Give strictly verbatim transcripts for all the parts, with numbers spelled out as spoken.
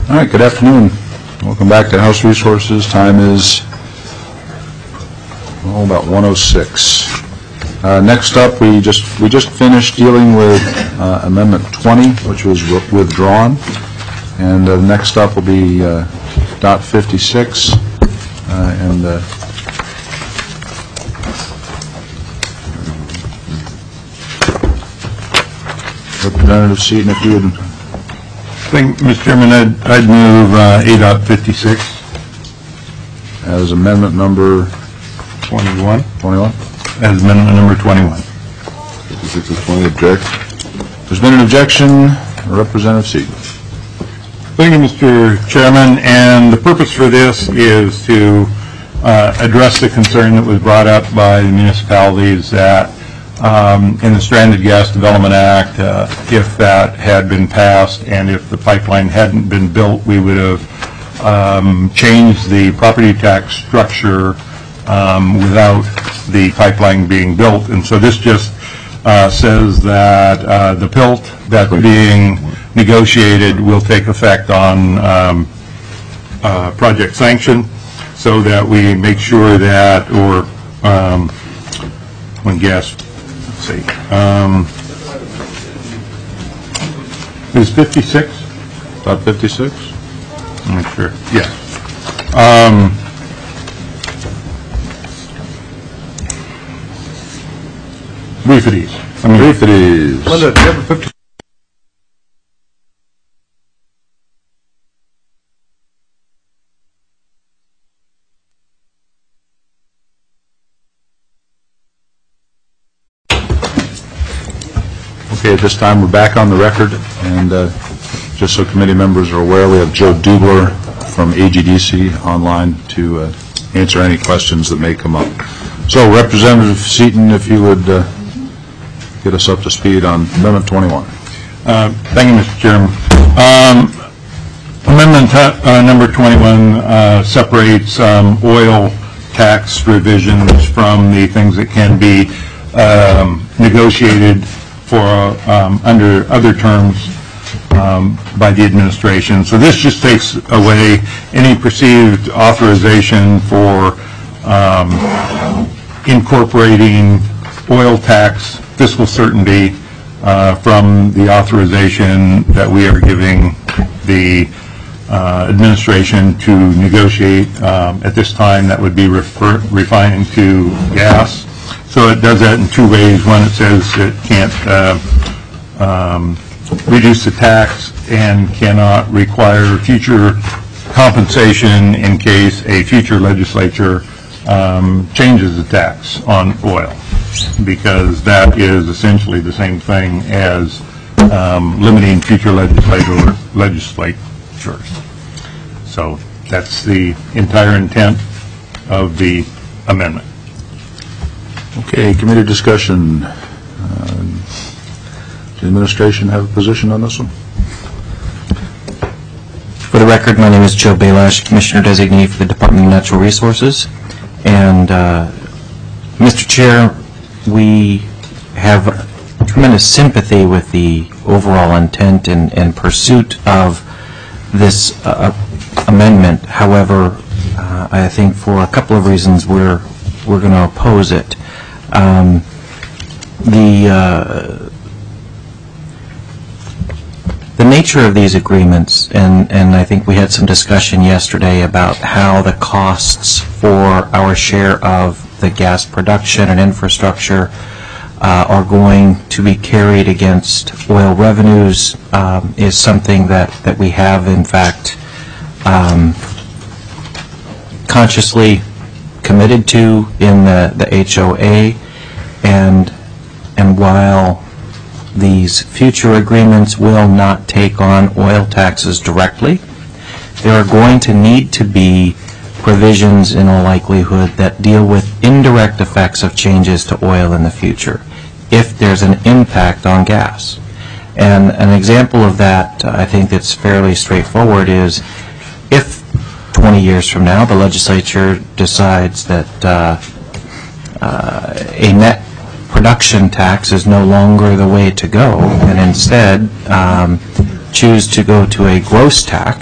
All right, good afternoon. Welcome back to House Resources. Time is oh, about one oh six. Uh, next up, we just we just finished dealing with uh, Amendment twenty, which was withdrawn, and uh, next up will be uh, dot fifty-six, uh, and uh, Representative Seaton, if you would. Thank, Mister Chairman, I'd, I'd move uh, A dot fifty-six as amendment number twenty-one. twenty-one. As amendment number twenty-one. fifty-six is twenty. Object. There's been an objection. Representative Seaton. Thank you, Mister Chairman. And the purpose for this is to uh, address the concern that was brought up by the municipalities that Um, in the Stranded Gas Development Act, uh, if that had been passed and if the pipeline hadn't been built, we would have um, changed the property tax structure um, without the pipeline being built. And so this just uh, says that uh, the P I L T that's being negotiated will take effect on um, uh, project sanction, so that we make sure that, or um, when gas see. Um, is fifty-six? Dot fifty-six? I'm not sure. Yes. Um, brief it ease. I mean, brief it ease. Okay, at this time we're back on the record, and uh, just so committee members are aware, we have Joe Dubler from A G D C online to uh, answer any questions that may come up. So, Representative Seaton, if you would uh, get us up to speed on Amendment twenty-one. Uh, thank you, Mister Chairman. Um, amendment uh, number twenty-one uh, separates um, oil tax revisions from the things that can be um, negotiated for um, under other terms um, by the administration. So this just takes away any perceived authorization for um, incorporating oil tax fiscal certainty uh, from the authorization that we are giving the uh, administration to negotiate um, at this time. That would be refer refining to gas. So it does that in two ways. One, it says it can't uh, um, reduce the tax and cannot require future compensation in case a future legislature um, changes the tax on oil, because that is essentially the same thing as um, limiting future legislator legislatures. So that's the entire intent of the amendment. Okay, committee discussion. Uh, does the administration have a position on this one? For the record, my name is Joe Belash, Commissioner Designee for the Department of Natural Resources. And uh, Mister Chair, we have tremendous sympathy with the overall intent and, and pursuit of this uh, amendment. However, uh, I think for a couple of reasons we're we're going to oppose it. Um, the uh, the nature of these agreements, and, and I think we had some discussion yesterday about how the costs for our share of the gas production and infrastructure uh, are going to be carried against oil revenues, um, is something that, that we have in fact um, consciously committed to in the, the H O A, and and while these future agreements will not take on oil taxes directly, there are going to need to be provisions in all likelihood that deal with indirect effects of changes to oil in the future if there's an impact on gas. And an example of that, uh, I think that's fairly straightforward, is if twenty years from now the legislature decides that uh, uh, a net production tax is no longer the way to go, and instead um, choose to go to a gross tax,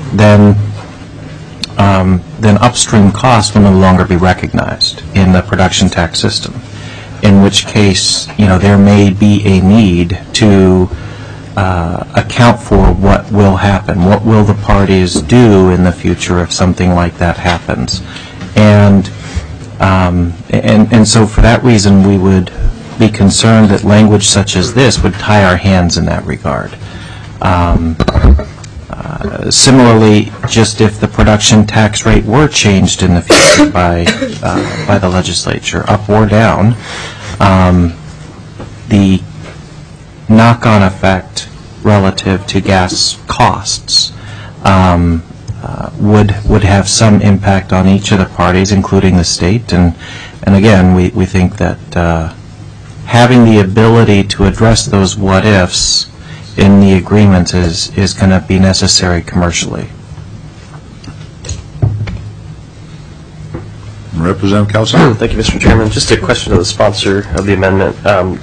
then um, then upstream costs will no longer be recognized in the production tax system. In which case, you know, there may be a need to uh, account for what will happen. What will the parties do in the future if something like that happens? And um, and and so for that reason, we would be concerned that language such as this would tie our hands in that regard. Um, uh, similarly, just if the production tax rate were changed in the future by uh, by the legislature, up or down, um, the knock-on effect relative to gas costs um, uh, would would have some impact on each of the parties, including the state. And and again, we we think that uh, having the ability to address those what-ifs in the agreement is, is going to be necessary commercially. Representative Calzada. Thank you, Mister Chairman. Just a question to the sponsor of the amendment. Um,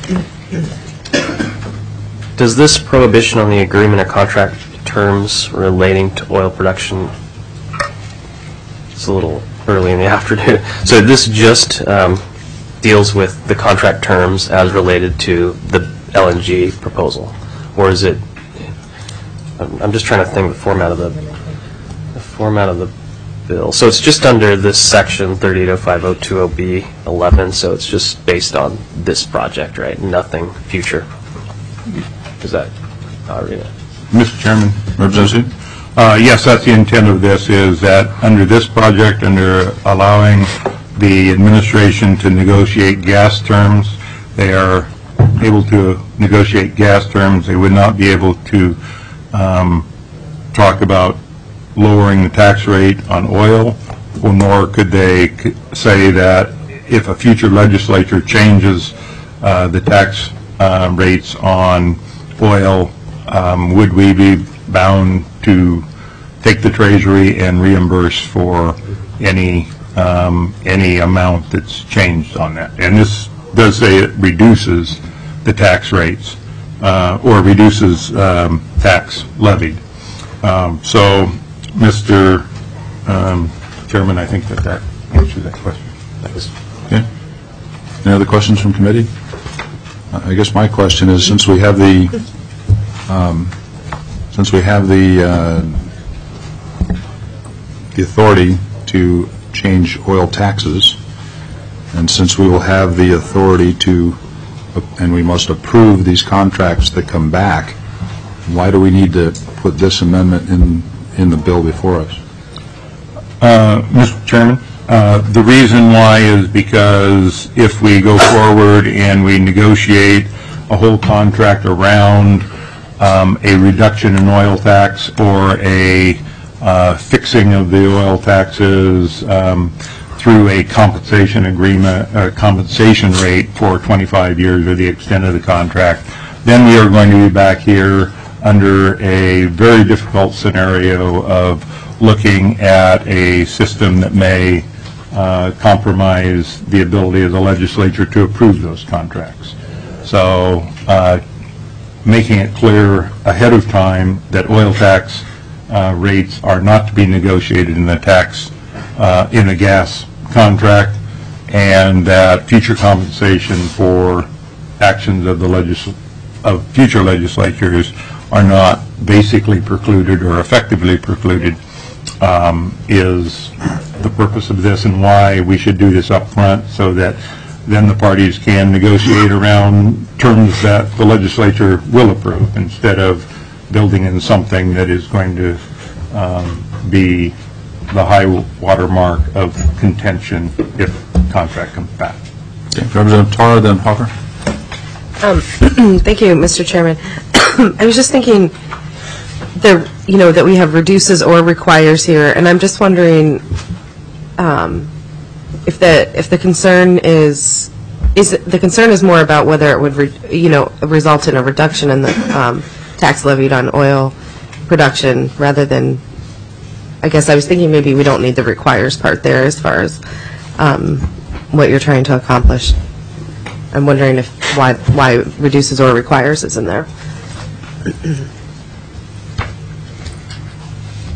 does this prohibition on the agreement or contract terms relating to oil production, it's a little early in the afternoon, so this just um, deals with the contract terms as related to the L N G proposal? Or is it, I'm just trying to think the format of the, the format of the bill. So it's just under this section thirty-eight oh five oh two oh B eleven, so it's just based on this project, right? Nothing future. Is that, I'll read it. Mister Chairman. Representative? Uh, yes, that's the intent of this, is that under this project, under allowing the administration to negotiate gas terms, they are able to negotiate gas terms. They would not be able to um, talk about lowering the tax rate on oil, or nor could they c- say that if a future legislature changes uh, the tax uh, rates on oil, um, would we be bound to take the Treasury and reimburse for any um, any amount that's changed on that? And this does say it reduces the tax rates uh, or reduces um, tax levied. Um, so, Mister Um, Chairman, I think that that answers that question. Okay. Any other questions from committee? Uh, I guess my question is, since we have the um, since we have the uh, the authority to change oil taxes, and since we will have the authority to, and we must approve these contracts that come back, why do we need to put this amendment in in the bill before us? Uh, Mister Chairman, uh, the reason why is because if we go forward and we negotiate a whole contract around um, a reduction in oil tax or a uh, fixing of the oil taxes um, through a compensation agreement, uh, compensation rate for twenty-five years or the extent of the contract, then we are going to be back here under a very difficult scenario of looking at a system that may uh, compromise the ability of the legislature to approve those contracts. So uh, making it clear ahead of time that oil tax uh, rates are not to be negotiated in the tax, uh, in the gas contract, and that future compensation for actions of the legis- of future legislatures are not basically precluded or effectively precluded um, is the purpose of this, and why we should do this up front, so that then the parties can negotiate around terms that the legislature will approve, instead of building in something that is going to um, be the high water mark of contention if the contract comes back. Okay. Representative Tara, then Hopper. Um, thank you, Mister Chairman. I was just thinking, the you know that we have reduces or requires here, and I'm just wondering um, if the if the concern is is the concern is more about whether it would re, you know result in a reduction in the um, tax levied on oil production, rather than, I guess I was thinking maybe we don't need the requires part there as far as um, what you're trying to accomplish. I'm wondering if why why reduces or requires is in there.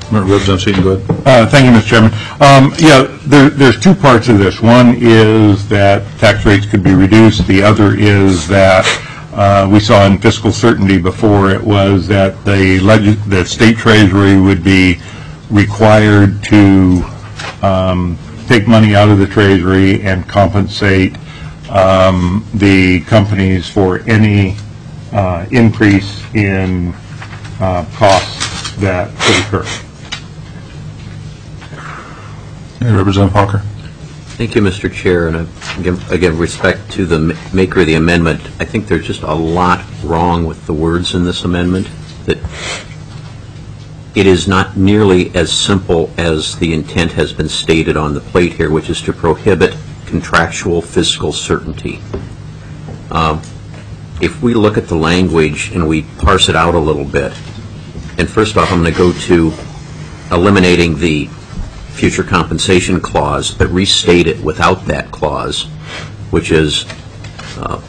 Representative Seaton, go ahead. Uh, Thank you, Mister Chairman. Um, Yeah, there, there's two parts of this. One is that tax rates could be reduced. The other is that uh, we saw in fiscal certainty before it was that the leg- the state treasury would be required to um, take money out of the treasury and compensate um, the companies for any uh, increase in uh, costs that could occur. Hey, Representative Hawker. Thank you, Mister Chair, and again, again, respect to the maker of the amendment. I think there's just a lot wrong with the words in this amendment, that it is not nearly as simple as the intent has been stated on the plate here, which is to prohibit contractual fiscal certainty. Um, if we look at the language and we parse it out a little bit, and first off, I'm going to go to eliminating the future compensation clause, but restate it without that clause, which is uh,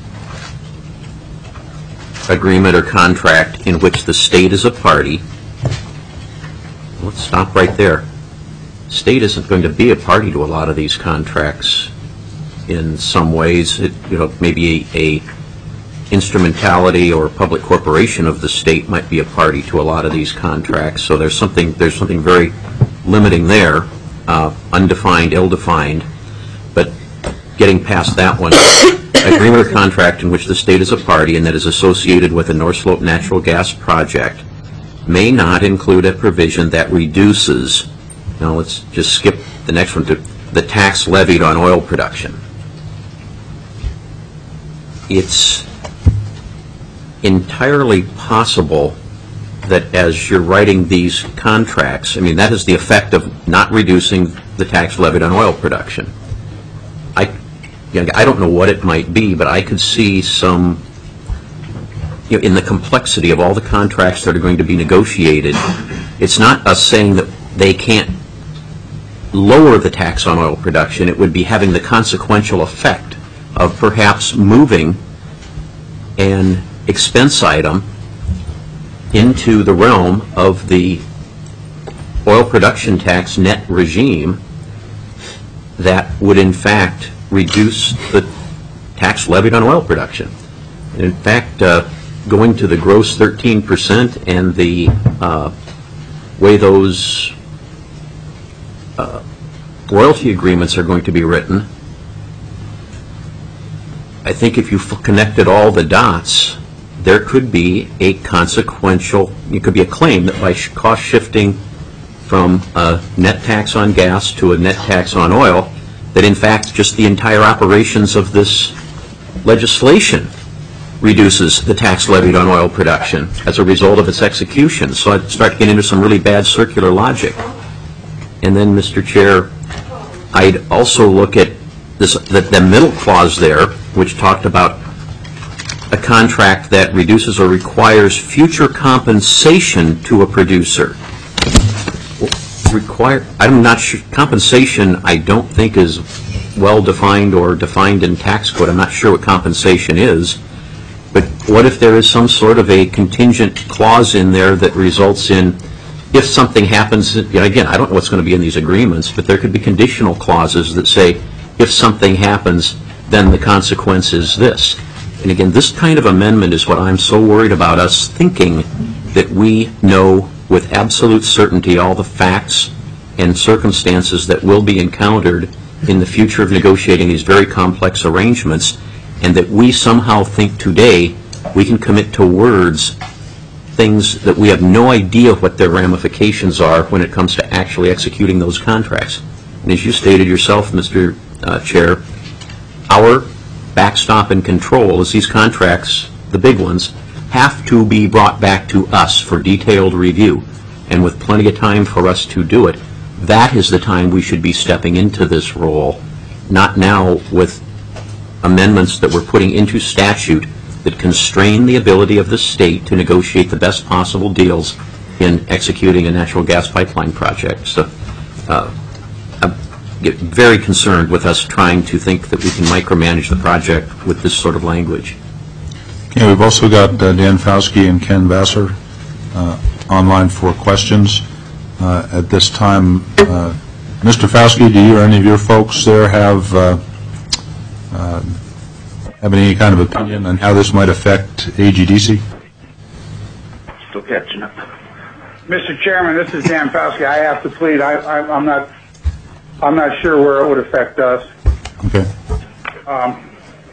agreement or contract in which the state is a party. Let's stop right there. State isn't going to be a party to a lot of these contracts. In some ways, it, you know, maybe a, a instrumentality or public corporation of the state might be a party to a lot of these contracts. So there's something there's something very limiting there. Uh, undefined, ill-defined, but getting past that one, agreement or contract in which the state is a party and that is associated with a North Slope natural gas project may not include a provision that reduces, now let's just skip the next one, to the tax levied on oil production. It's entirely possible that as you're writing these contracts, I mean, that is the effect of not reducing the tax levied on oil production. I, you know, I don't know what it might be, but I could see some, you know, in the complexity of all the contracts that are going to be negotiated, it's not us saying that they can't lower the tax on oil production. It would be having the consequential effect of perhaps moving an expense item into the realm of the oil production tax net regime that would in fact reduce the tax levied on oil production. And in fact, uh, going to the gross thirteen percent and the uh, way those uh, royalty agreements are going to be written, I think if you f- connected all the dots, there could be a consequential, it could be a claim that by sh- cost shifting from a net tax on gas to a net tax on oil, that in fact just the entire operations of this legislation reduces the tax levied on oil production as a result of its execution. So I'd start getting into some really bad circular logic. And then, Mister Chair, I'd also look at this, the, the middle clause there, which talked about a contract that reduces or requires future compensation to a producer. Require, I'm not sure, compensation I don't think is well defined or defined in tax code. I'm not sure what compensation is. But what if there is some sort of a contingent clause in there that results in, if something happens, you know, again, I don't know what's going to be in these agreements, but there could be conditional clauses that say, if something happens, then the consequence is this. And again, this kind of amendment is what I'm so worried about, us thinking that we know with absolute certainty all the facts and circumstances that will be encountered in the future of negotiating these very complex arrangements, and that we somehow think today we can commit to words things that we have no idea what their ramifications are when it comes to actually executing those contracts. And as you stated yourself, Mister Uh, Chair, our backstop and control is these contracts, the big ones, have to be brought back to us for detailed review. And with plenty of time for us to do it, that is the time we should be stepping into this role, not now with amendments that we're putting into statute that constrain the ability of the state to negotiate the best possible deals in executing a natural gas pipeline project. So uh, I get very concerned with us trying to think that we can micromanage the project with this sort of language. Okay, we've also got uh, Dan Fauske and Ken Vassar uh, online for questions. uh, at this time. Uh, Mister Fauske, do you or any of your folks there have uh, uh, have any kind of opinion on how this might affect A G D C? Still catching up. Mister Chairman, this is Dan Fauske. I have to plead. I, I, I'm not. I'm not sure where it would affect us. Okay. Um,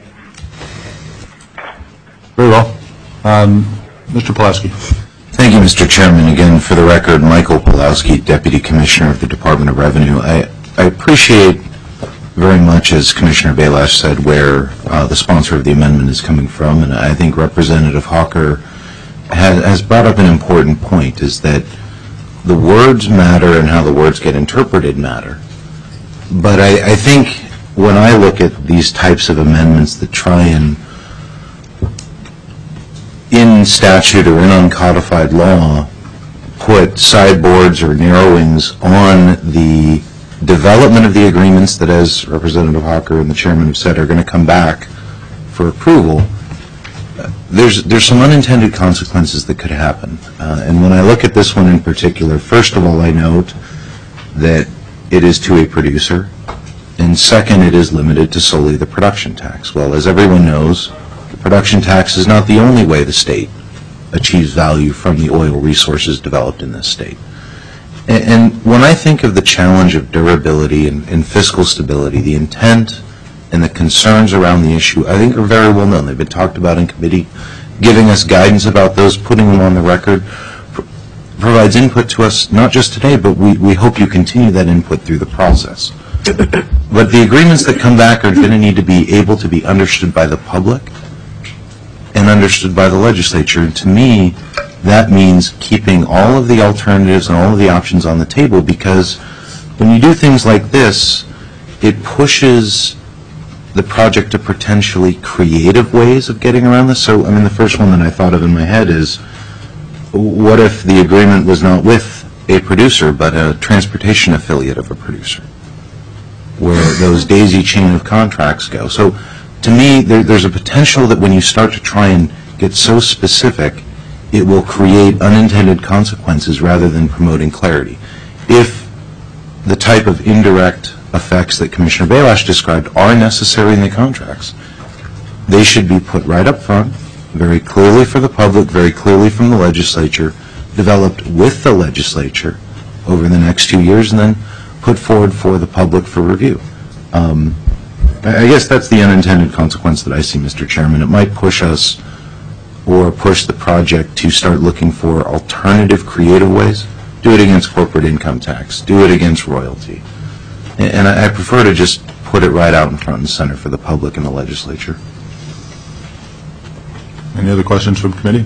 Very well. Um, Mister Pulaski. Thank you, Mister Chairman. Again, for the record, Michael Pulaski, Deputy Commissioner of the Department of Revenue. I, I appreciate very much, as Commissioner Belash said, where uh, the sponsor of the amendment is coming from, and I think Representative Hawker has, has brought up an important point, is that the words matter and how the words get interpreted matter. But I, I think when I look at these types of amendments that try and in statute or in uncodified law put sideboards or narrowings on the development of the agreements that, as Representative Hawker and the Chairman have said, are going to come back for approval, there's there's some unintended consequences that could happen. Uh, and when I look at this one in particular, first of all, I note that it is to a producer, and second, it is limited to solely the production tax. Well, as everyone knows, the production tax is not the only way the state achieves value from the oil resources developed in this state. And, and when I think of the challenge of durability and, and fiscal stability, the intent and the concerns around the issue, I think, are very well known. They've been talked about in committee. Giving us guidance about those, putting them on the record, pr- provides input to us, not just today, but we, we hope you continue that input through the process. But the agreements that come back are going to need to be able to be understood by the public and understood by the legislature. And to me, that means keeping all of the alternatives and all of the options on the table, because when you do things like this, it pushes the project to potentially creative ways of getting around this. So, I mean, the first one that I thought of in my head is, what if the agreement was not with a producer, but a transportation affiliate of a producer, where those daisy chain of contracts go? So, to me, there, there's a potential that when you start to try and get so specific, it will create unintended consequences rather than promoting clarity. If the type of indirect effects that Commissioner Belash described are necessary in the contracts, they should be put right up front, very clearly for the public, very clearly from the legislature, developed with the legislature over the next two years, and then put forward for the public for review. Um, I guess that's the unintended consequence that I see, Mister Chairman. It might push us or push the project to start looking for alternative, creative ways. Do it against corporate income tax. Do it against royalty. And I prefer to just put it right out in front and center for the public and the legislature. Any other questions from committee?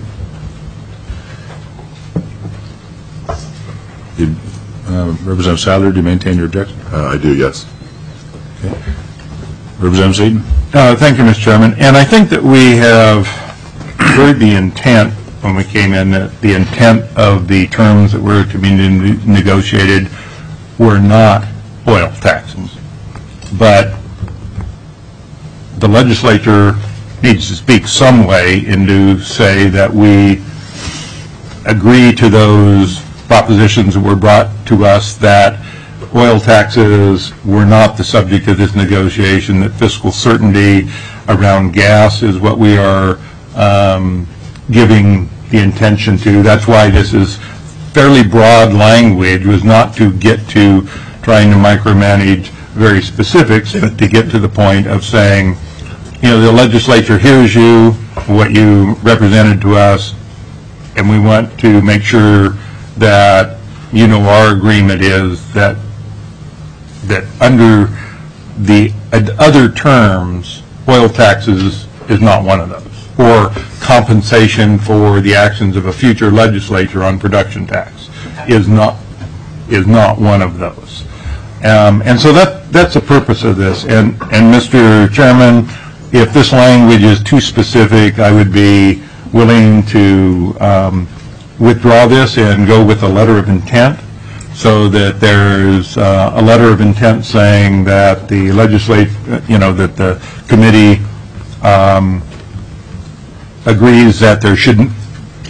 Did, uh, Representative Sadler, do you maintain your objection? Uh, I do, yes. Okay. Representative Seaton? Uh, thank you, Mister Chairman. And I think that we have heard the intent when we came in, that the intent of the terms that were to be ne- negotiated were not oil taxes. But the legislature needs to speak some way and to say that we agree to those propositions that were brought to us, that oil taxes were not the subject of this negotiation, that fiscal certainty around gas is what we are um, giving the intention to. That's why this is fairly broad language, was not to get to trying to micromanage very specifics, but to get to the point of saying, you know, the legislature hears you, what you represented to us, and we want to make sure that, you know, our agreement is that that under the other terms, oil taxes is not one of those, or compensation for the actions of a future legislature on production tax is not is not one of those. Um, and so that that's the purpose of this. And and Mister Chairman, if this language is too specific, I would be willing to um, withdraw this and go with a letter of intent, so that there's uh, a letter of intent saying that the legislate, you know, that the committee um, agrees that there shouldn't,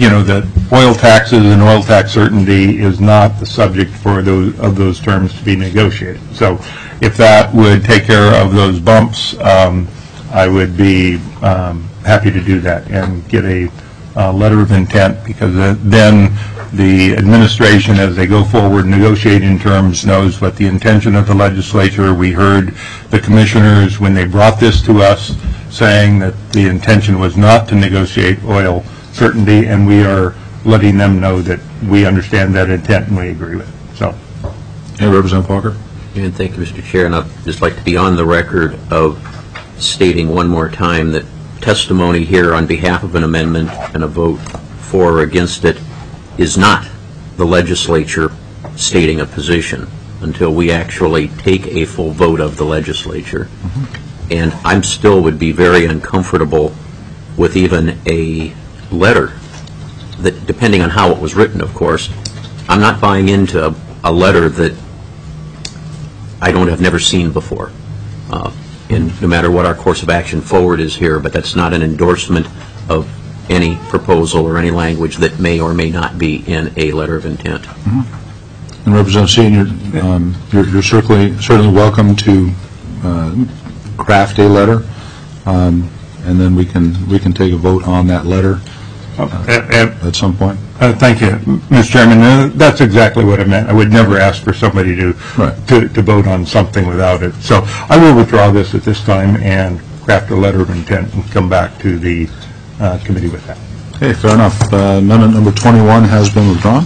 you know, that oil taxes and oil tax certainty is not the subject for those, of those terms to be negotiated. So if that would take care of those bumps, um, I would be um, happy to do that and get a uh, letter of intent, because then the administration, as they go forward negotiating terms, knows what the intention of the legislature. We heard the commissioners when they brought this to us saying that the intention was not to negotiate oil certainty, and we are letting them know that we understand that intent and we agree with it. So, Hey, Representative Parker. And thank you, Mister Chair. And I'd just like to be on the record of stating one more time that testimony here on behalf of an amendment and a vote for or against it is not the legislature stating a position until we actually take a full vote of the legislature. Mm-hmm. And I'm still would be very uncomfortable with even a letter that, depending on how it was written, of course, I'm not buying into a, a letter that I don't have never seen before. Uh, and no matter what our course of action forward is here, but that's not an endorsement of any proposal or any language that may or may not be in a letter of intent. Mm-hmm. And Representative Senior, um, you're, you're certainly certainly welcome to uh, craft a letter, um, and then we can we can take a vote on that letter uh, uh, at some point. Uh, thank you, Mister Chairman. Uh, that's exactly what I meant. I would never ask for somebody to, right. to to vote on something without it. So I will withdraw this at this time and craft a letter of intent and come back to the uh, committee with that. Okay, fair enough. Uh, amendment number twenty-one has been withdrawn.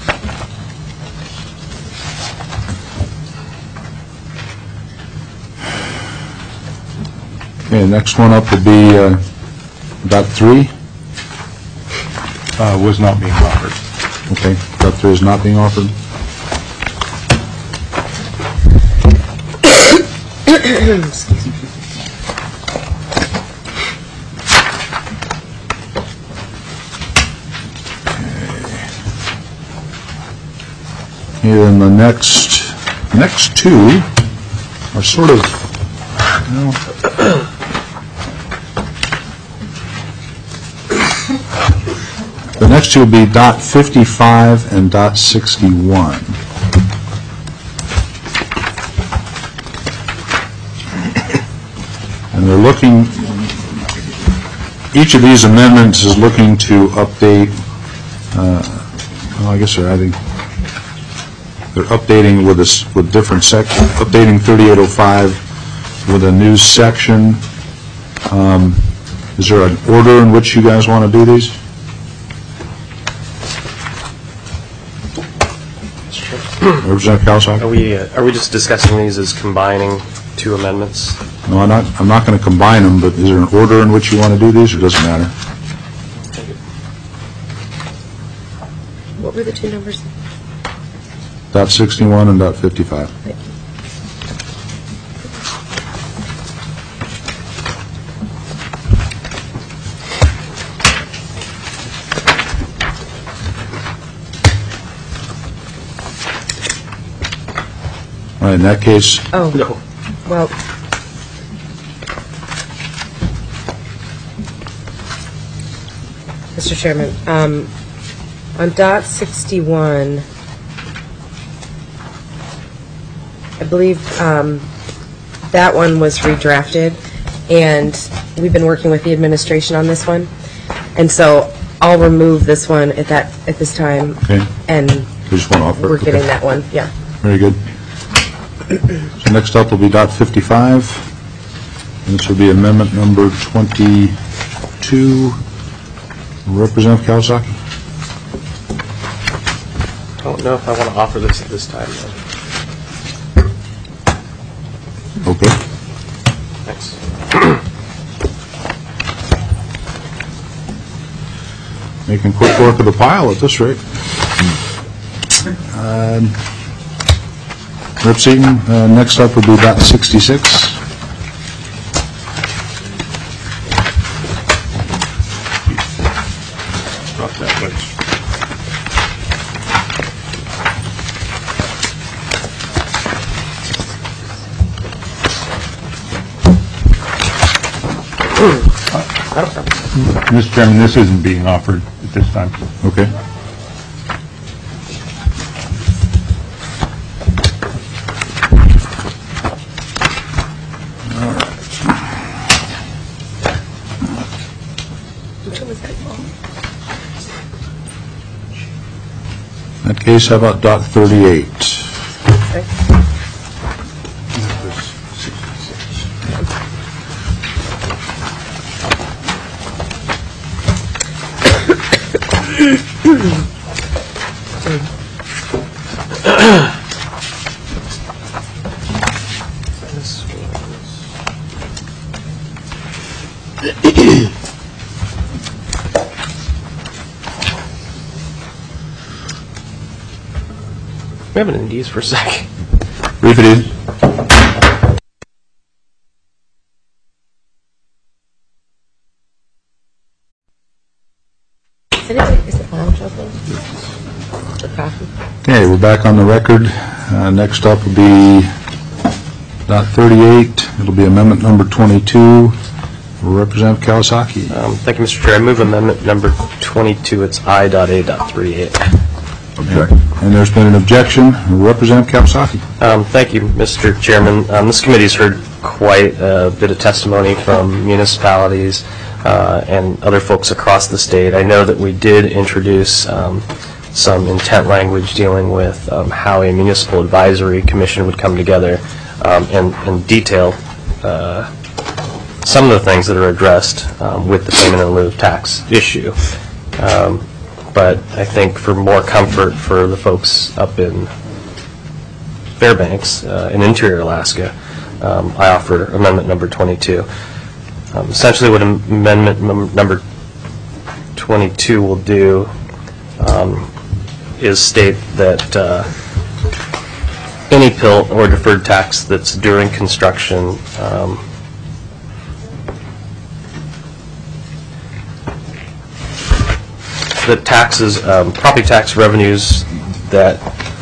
Okay, next one up will be uh, dot three. Uh, was not being offered. Okay, dot three is not being offered. Excuse me. Okay, then the next next two are sort of, you know, the next two would be dot fifty-five and dot sixty-one. And they're looking, each of these amendments is looking to update, uh, well, I guess they're adding, they're updating with this, with different sections, updating thirty-eight oh five with a new section. Um, is there an order in which you guys want to do these? Representative Kawasaki? Are we, uh, are we just discussing these as combining two amendments? No, I'm not, I'm not going to combine them, but is there an order in which you want to do these, or does it matter? What were the two numbers? Dot sixty-one and dot fifty-five. Thank you. All right, in that case, Oh, No. well, Mister Chairman, um, on dot sixty-one, I believe um, that one was redrafted, and we've been working with the administration on this one, and so I'll remove this one at that at this time, okay, and we just want to offer it. we're getting Okay. that one. Yeah. Very good. So next up will be dot fifty-five, and this will be amendment number twenty-two. Representative Kawasaki? I don't know if I want to offer this at this time, though. Okay. Thanks. Making quick work of the pile at this rate. Um, Rep Seaton, uh, next up would be dot sixty-six. Drop that, please. I don't know. Mister Chairman, this isn't being offered at this time. Okay. In that case, how about Doc thirty-eight? We have an Indees for a second. Brief it in. Is it orange open? For coffee? Okay, we're back on the record. Uh, Next up will be dot thirty-eight. It'll be amendment number twenty-two. Representative Kawasaki. Um, thank you, Mister Chair. I move amendment number twenty-two. It's I dot A dot thirty-eight. Okay. And there's been an objection. Representative Kawasaki. Um, thank you, Mister Chairman. Um, this committee's heard quite a bit of testimony from municipalities uh, and other folks across the state. I know that we did introduce um, some intent language dealing with um, how a municipal advisory commission would come together um, and, and detail uh, some of the things that are addressed um, with the payment in lieu of tax issue. Um, but I think for more comfort for the folks up in Fairbanks uh, in interior Alaska, um, I offer amendment number twenty-two. Um, essentially what amendment num number twenty-two will do um, is state that uh, any P I L T or deferred tax that's during construction um, the taxes, um, property tax revenues that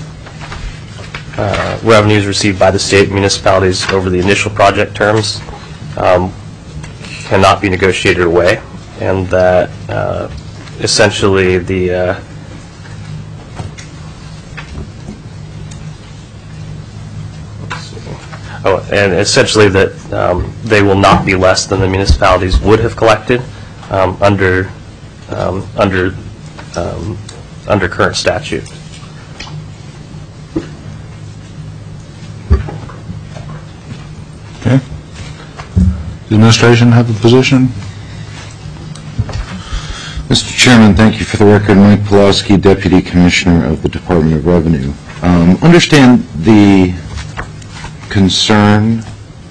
uh, revenues received by the state municipalities over the initial project terms um, cannot be negotiated away, and that uh, essentially the uh, oh, and essentially that um, they will not be less than the municipalities would have collected um, under um, under um, under current statute. Okay. Does the administration have a position? Mister Chairman, thank you for the record. Mike Pulaski, Deputy Commissioner of the Department of Revenue. Um, understand the concern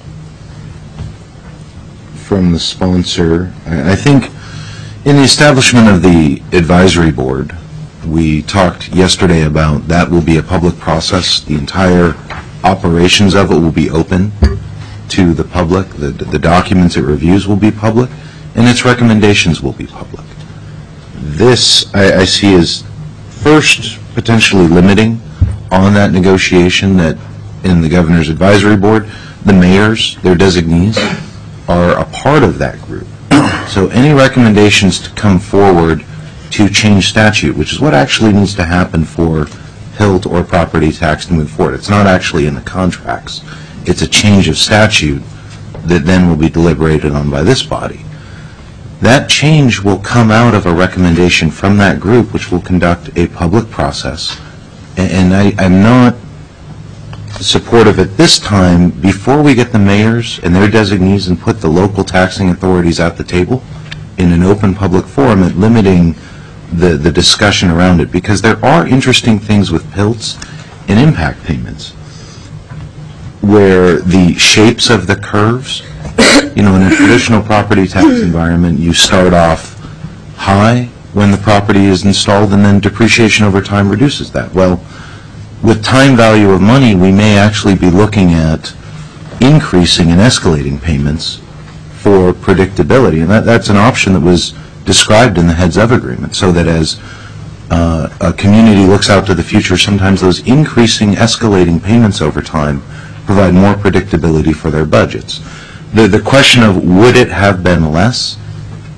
from the sponsor. I, I think in the establishment of the advisory board, we talked yesterday about that will be a public process. The entire operations of it will be open to the public. The, the documents it reviews will be public, and its recommendations will be public. This, I, I see as first potentially limiting on that negotiation that in the Governor's Advisory Board, the mayors, their designees, are a part of that group. So any recommendations to come forward to change statute, which is what actually needs to happen for P I L T or property tax to move forward. It's not actually in the contracts. It's a change of statute that then will be deliberated on by this body. That change will come out of a recommendation from that group, which will conduct a public process. And I, I'm not supportive at this time, before we get the mayors and their designees and put the local taxing authorities at the table in an open public forum, at limiting the, the discussion around it, because there are interesting things with P I L Ts and impact payments where the shapes of the curves, you know, in a traditional property tax environment, you start off high when the property is installed, and then depreciation over time reduces that. Well, with time value of money, we may actually be looking at increasing and escalating payments for predictability, and that, that's an option that was described in the heads of agreement, so that as uh, a community looks out to the future, sometimes those increasing, escalating payments over time provide more predictability for their budgets. The, the question of would it have been less,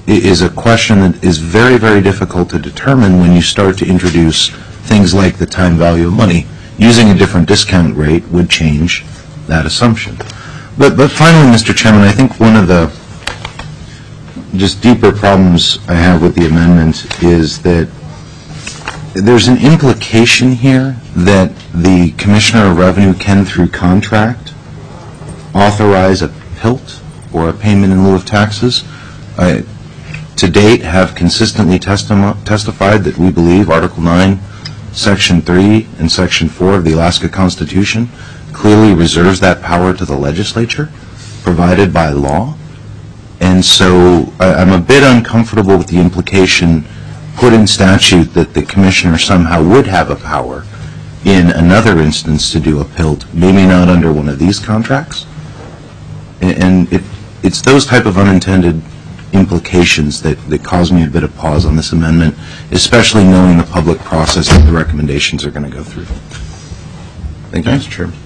is a question that is very, very difficult to determine when you start to introduce things like the time value of money. Using a different discount rate would change that assumption. But, but finally, Mister Chairman, I think one of the just deeper problems I have with the amendment is that there's an implication here that the Commissioner of Revenue can, through contract, authorize a P I L T or a payment in lieu of taxes. I, to date, have consistently testi- testified that we believe Article nine, Section three, and Section four of the Alaska Constitution clearly reserves that power to the legislature, provided by law. And so I, I'm a bit uncomfortable with the implication put in statute that the Commissioner somehow would have a power in another instance to do a P I L T, maybe not under one of these contracts. And, and it, it's those type of unintended implications that, that cause me a bit of pause on this amendment, especially knowing the public process that the recommendations are going to go through. Thank you, Mister Chairman.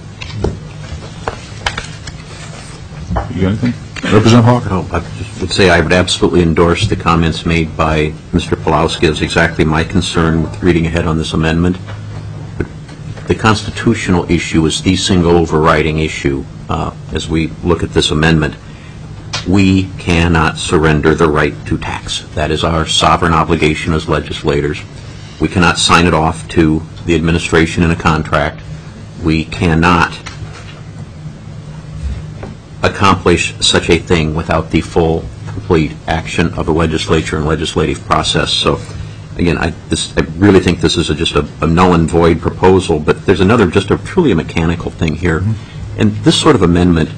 You got anything? Representative Hawker? Oh, I just would say I would absolutely endorse the comments made by Mister Pawlowski. It's exactly my concern with reading ahead on this amendment. But the constitutional issue is the single overriding issue uh, as we look at this amendment. We cannot surrender the right to tax. That is our sovereign obligation as legislators. We cannot sign it off to the administration in a contract. We cannot accomplish such a thing without the full, complete action of the legislature and legislative process. So, again, I, this, I really think this is a, just a, a null and void proposal, but there's another, just a truly a mechanical thing here. Mm-hmm. And this sort of amendment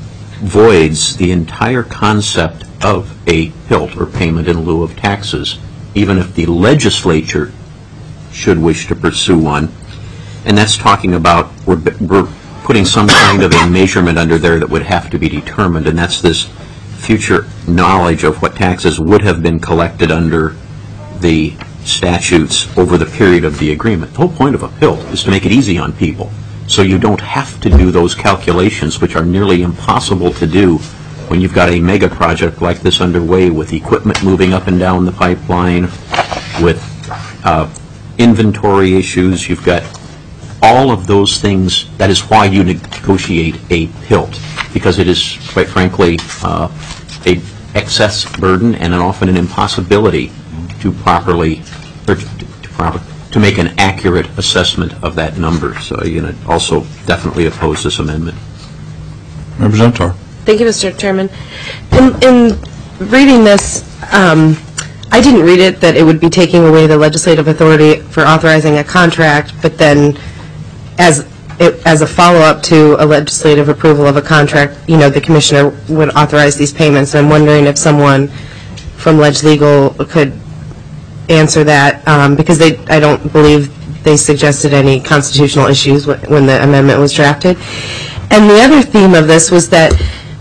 voids the entire concept of a P I L T, or payment in lieu of taxes, even if the legislature should wish to pursue one. And that's talking about we're, we're putting some kind of a measurement under there that would have to be determined, and that's this future knowledge of what taxes would have been collected under the statutes over the period of the agreement. The whole point of a P I L T is to make it easy on people, so you don't have to do those calculations, which are nearly impossible to do when you've got a mega project like this underway with equipment moving up and down the pipeline, with uh, inventory issues. You've got all of those things. That is why you negotiate a P I L T, because it is, quite frankly, uh, a excess burden and an often an impossibility to properly, or to, to, proper, to make an accurate assessment of that number. So you know, also definitely oppose this amendment. Representative Tar. Thank you, Mister Chairman. In, in reading this, um, I didn't read it that it would be taking away the legislative authority for authorizing a contract, but then as it, as a follow-up to a legislative approval of a contract, you know, the commissioner would authorize these payments. I'm wondering if someone from Ledge Legal could answer that, um, because they, I don't believe they suggested any constitutional issues w- when the amendment was drafted. And the other theme of this was that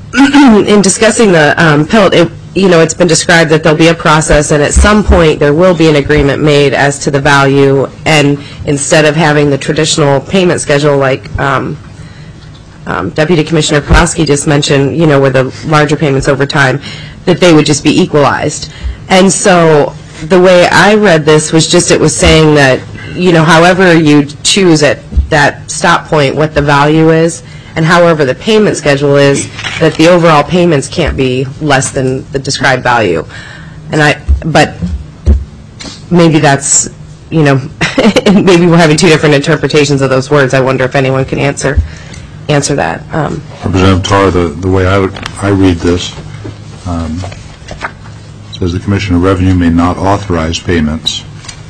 in discussing the um, P I L T, it, you know, it's been described that there'll be a process, and at some point there will be an agreement made as to the value, and instead of having the traditional payment schedule like um, um, Deputy Commissioner Pawlowski just mentioned, you know, where the larger payments over time, that they would just be equalized. And so the way I read this was just it was saying that, you know, however you choose at that stop point what the value is, and however the payment schedule is, that the overall payments can't be less than the described value. And I, but maybe that's, you know, maybe we're having two different interpretations of those words. I wonder if anyone can answer answer that. Um, Representative Tar, the, the way I, would, I read this, um, says the Commissioner of Revenue may not authorize payments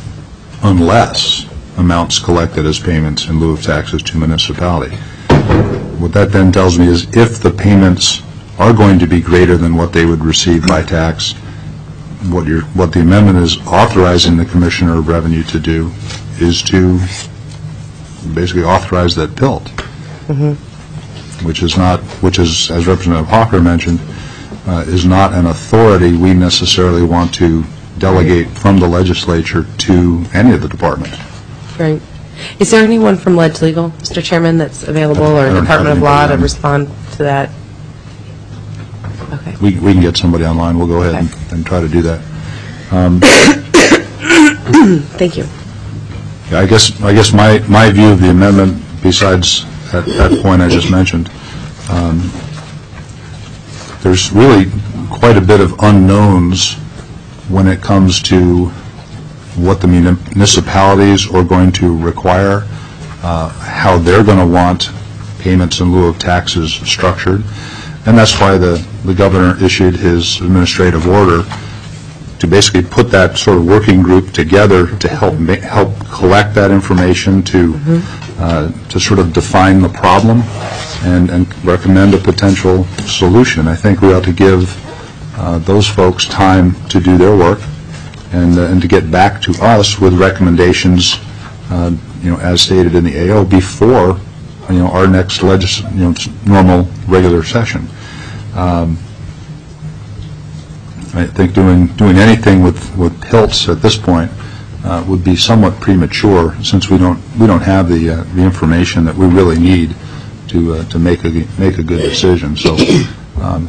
unless amounts collected as payments in lieu of taxes to municipality. What that then tells me is if the payments are going to be greater than what they would receive by tax, what you're, what the amendment is authorizing the Commissioner of Revenue to do is to basically authorize that P I L T, mm-hmm. which is not, which is, as Representative Hawker mentioned, uh, is not an authority we necessarily want to delegate from the legislature to any of the departments. Right. Is there anyone from Ledge Legal, Mister Chairman, that's available, or Department of Law to respond to that? Okay. Okay. we we can get somebody online. We'll go ahead and, and try to do that. Um, Thank you. yeah, I guess I guess my my view of the amendment, besides that, that point I just mentioned, um, there's really quite a bit of unknowns when it comes to what the municipalities are going to require, uh, how they're going to want payments in lieu of taxes structured. And that's why the, the governor issued his administrative order to basically put that sort of working group together to help ma- help collect that information, to uh, to sort of define the problem and, and recommend a potential solution. I think we ought to give uh, those folks time to do their work and uh, and to get back to us with recommendations, uh, you know, as stated in the A O before, you know, our next legis- you know, normal regular session. Um, I think doing doing anything with with P I L Ts at this point uh, would be somewhat premature, since we don't we don't have the uh, the information that we really need to uh, to make a make a good decision. So, um,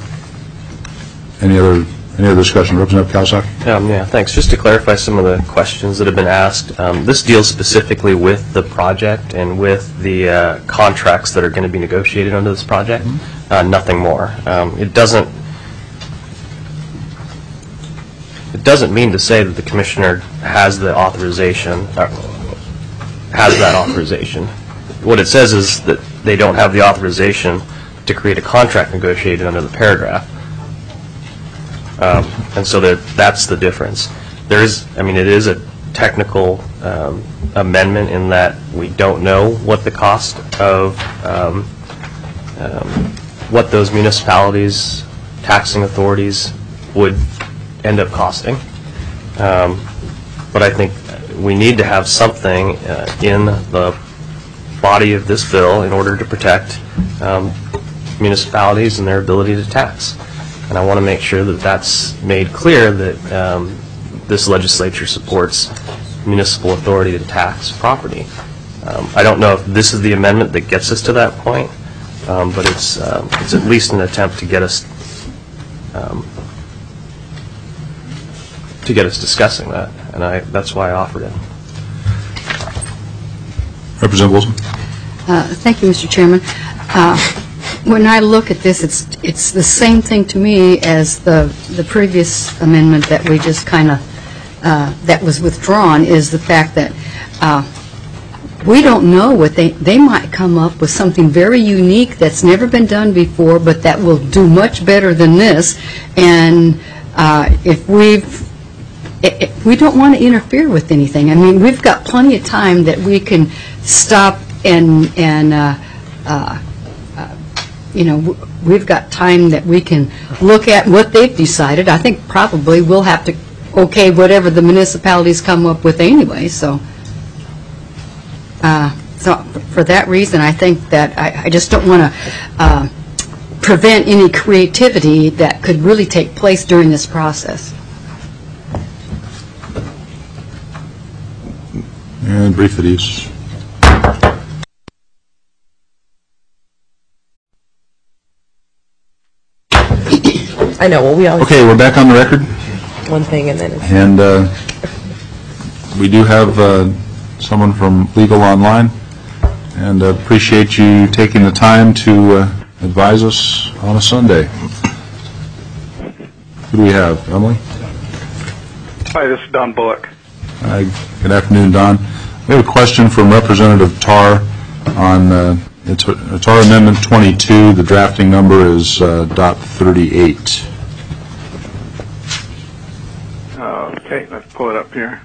any other any other discussion, Representative Kalsak? Um, yeah, thanks. Just to clarify some of the questions that have been asked, um, this deals specifically with the project and with the uh, contracts that are going to be negotiated under this project. Mm-hmm. uh, nothing more. Um, it doesn't. It doesn't mean to say that the commissioner has the authorization, uh, has that authorization. What it says is that they don't have the authorization to create a contract negotiated under the paragraph. Um, and so that that's the difference. There is, I mean, it is a technical um, amendment in that we don't know what the cost of um, um, what those municipalities, taxing authorities would end up costing. Um, but I think we need to have something uh, in the body of this bill in order to protect um, municipalities and their ability to tax. And I want to make sure that that's made clear, that um, this legislature supports municipal authority to tax property. Um, I don't know if this is the amendment that gets us to that point, um, but it's um, it's at least an attempt to get us um, to get us discussing that, and I that's why I offered it. Representative Wilson? Uh, thank you, Mister Chairman. Uh, when I look at this, it's it's the same thing to me as the the previous amendment that we just kind of uh, that was withdrawn, is the fact that uh, we don't know what they they might come up with something very unique that's never been done before, but that will do much better than this. And uh, if we've It, we don't want to interfere with anything. I mean, we've got plenty of time that we can stop and, and uh, uh, uh, you know, w- we've got time that we can look at what they've decided. I think probably we'll have to okay whatever the municipalities come up with anyway. So, uh, so for that reason, I think that I, I just don't want to uh, prevent any creativity that could really take place during this process. And brief it is. I know, well, we always Okay, we're back on the record, one thing and then it's... and uh, we do have uh, someone from Legal Online, and uh, appreciate you taking the time to uh, advise us on a Sunday. Who do we have? Emily? Hi, this is Don Bullock. Hi, good afternoon, Don. We have a question from Representative Tarr on uh, it's, it's our Amendment twenty-two. The drafting number is uh, dot thirty-eight. Okay, let's pull it up here.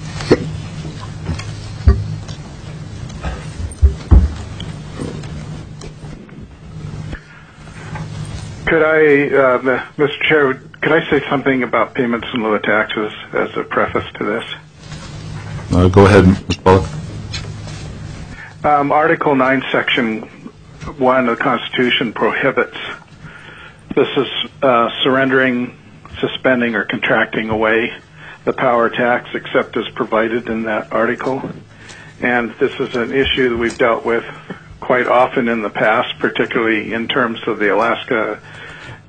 Could I, uh, Mister Chair, could I say something about payments in lieu of taxes as a preface to this? Uh, go ahead, Mister Bullock. Um, Article nine, Section one of the Constitution prohibits this is uh, surrendering, suspending, or contracting away the power tax except as provided in that article. And this is an issue that we've dealt with quite often in the past, particularly in terms of the Alaska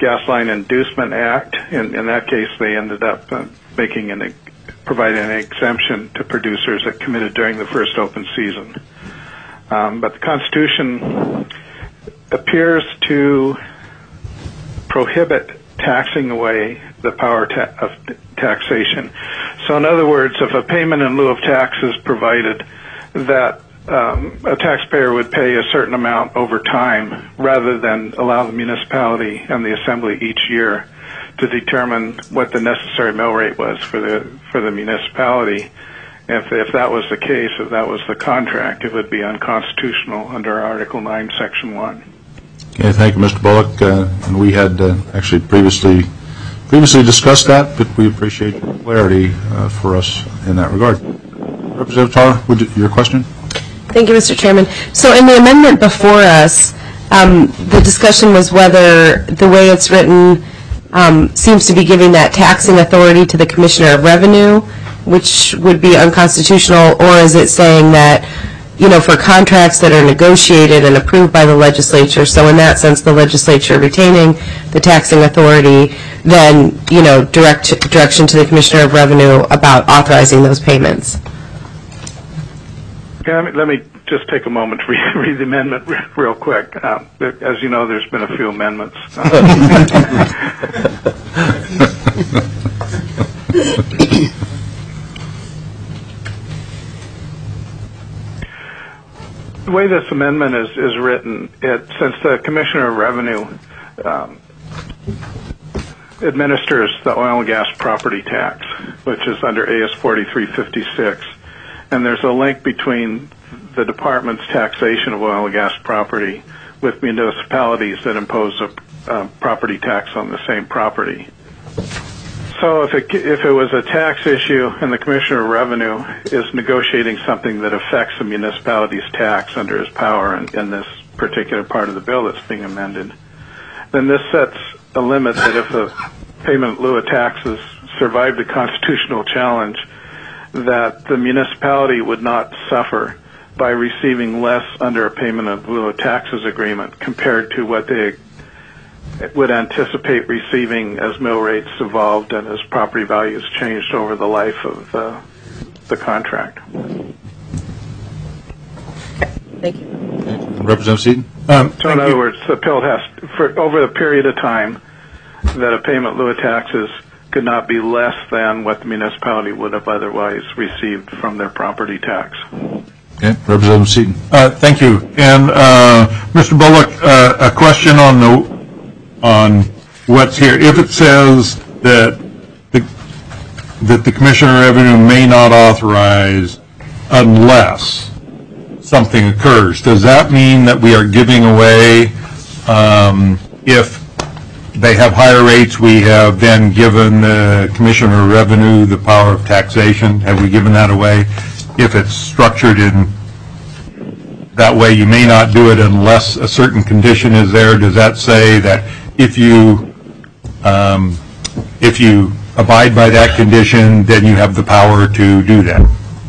Gas Line Inducement Act. In, in that case, they ended up uh, making an providing an exemption to producers that committed during the first open season. Um, but the Constitution appears to prohibit taxing away the power ta- of taxation. So in other words, if a payment in lieu of tax is provided, that um, a taxpayer would pay a certain amount over time rather than allow the municipality and the assembly each year to determine what the necessary mill rate was for the for the municipality. If if that was the case, if that was the contract, it would be unconstitutional under Article nine, Section one. Okay, thank you, Mister Bullock. Uh, and we had uh, actually previously previously discussed that, but we appreciate clarity uh, for us in that regard. Representative Tar, would you, your question? Thank you, Mister Chairman. So in the amendment before us, um, the discussion was whether the way it's written um, seems to be giving that taxing authority to the Commissioner of Revenue, which would be unconstitutional, or is it saying that, you know, for contracts that are negotiated and approved by the legislature, so in that sense the legislature retaining the taxing authority, then, you know, direct direction to the Commissioner of Revenue about authorizing those payments? Okay, let me, let me just take a moment to read, read the amendment re- real quick. Uh, there, as you know, there's been a few amendments. The way this amendment is, is written, it, since the Commissioner of Revenue um, administers the oil and gas property tax, which is under A S forty-three fifty-six, and there's a link between the department's taxation of oil and gas property with municipalities that impose a uh, property tax on the same property. So if it, if it was a tax issue and the Commissioner of Revenue is negotiating something that affects the municipality's tax under his power in, in this particular part of the bill that's being amended, then this sets a limit that if the payment in lieu of taxes survived a constitutional challenge, that the municipality would not suffer by receiving less under a payment in lieu of taxes agreement compared to what they would anticipate receiving as mill rates evolved and as property values changed over the life of uh, the contract. Thank you. Representative Seaton? Um, So in other words, the pill has, for over a period of time, that a payment in lieu of taxes could not be less than what the municipality would have otherwise received from their property tax. Okay, Representative Seaton. Uh, thank you. And uh, Mister Bullock, uh, a question on the on what's here. If it says that the that the Commissioner of Revenue may not authorize unless something occurs, does that mean that we are giving away, um, if they have higher rates, we have then given the Commissioner of Revenue the power of taxation? Have we given that away? If it's structured in that way, you may not do it unless a certain condition is there. Does that say that if you um, if you abide by that condition, then you have the power to do that?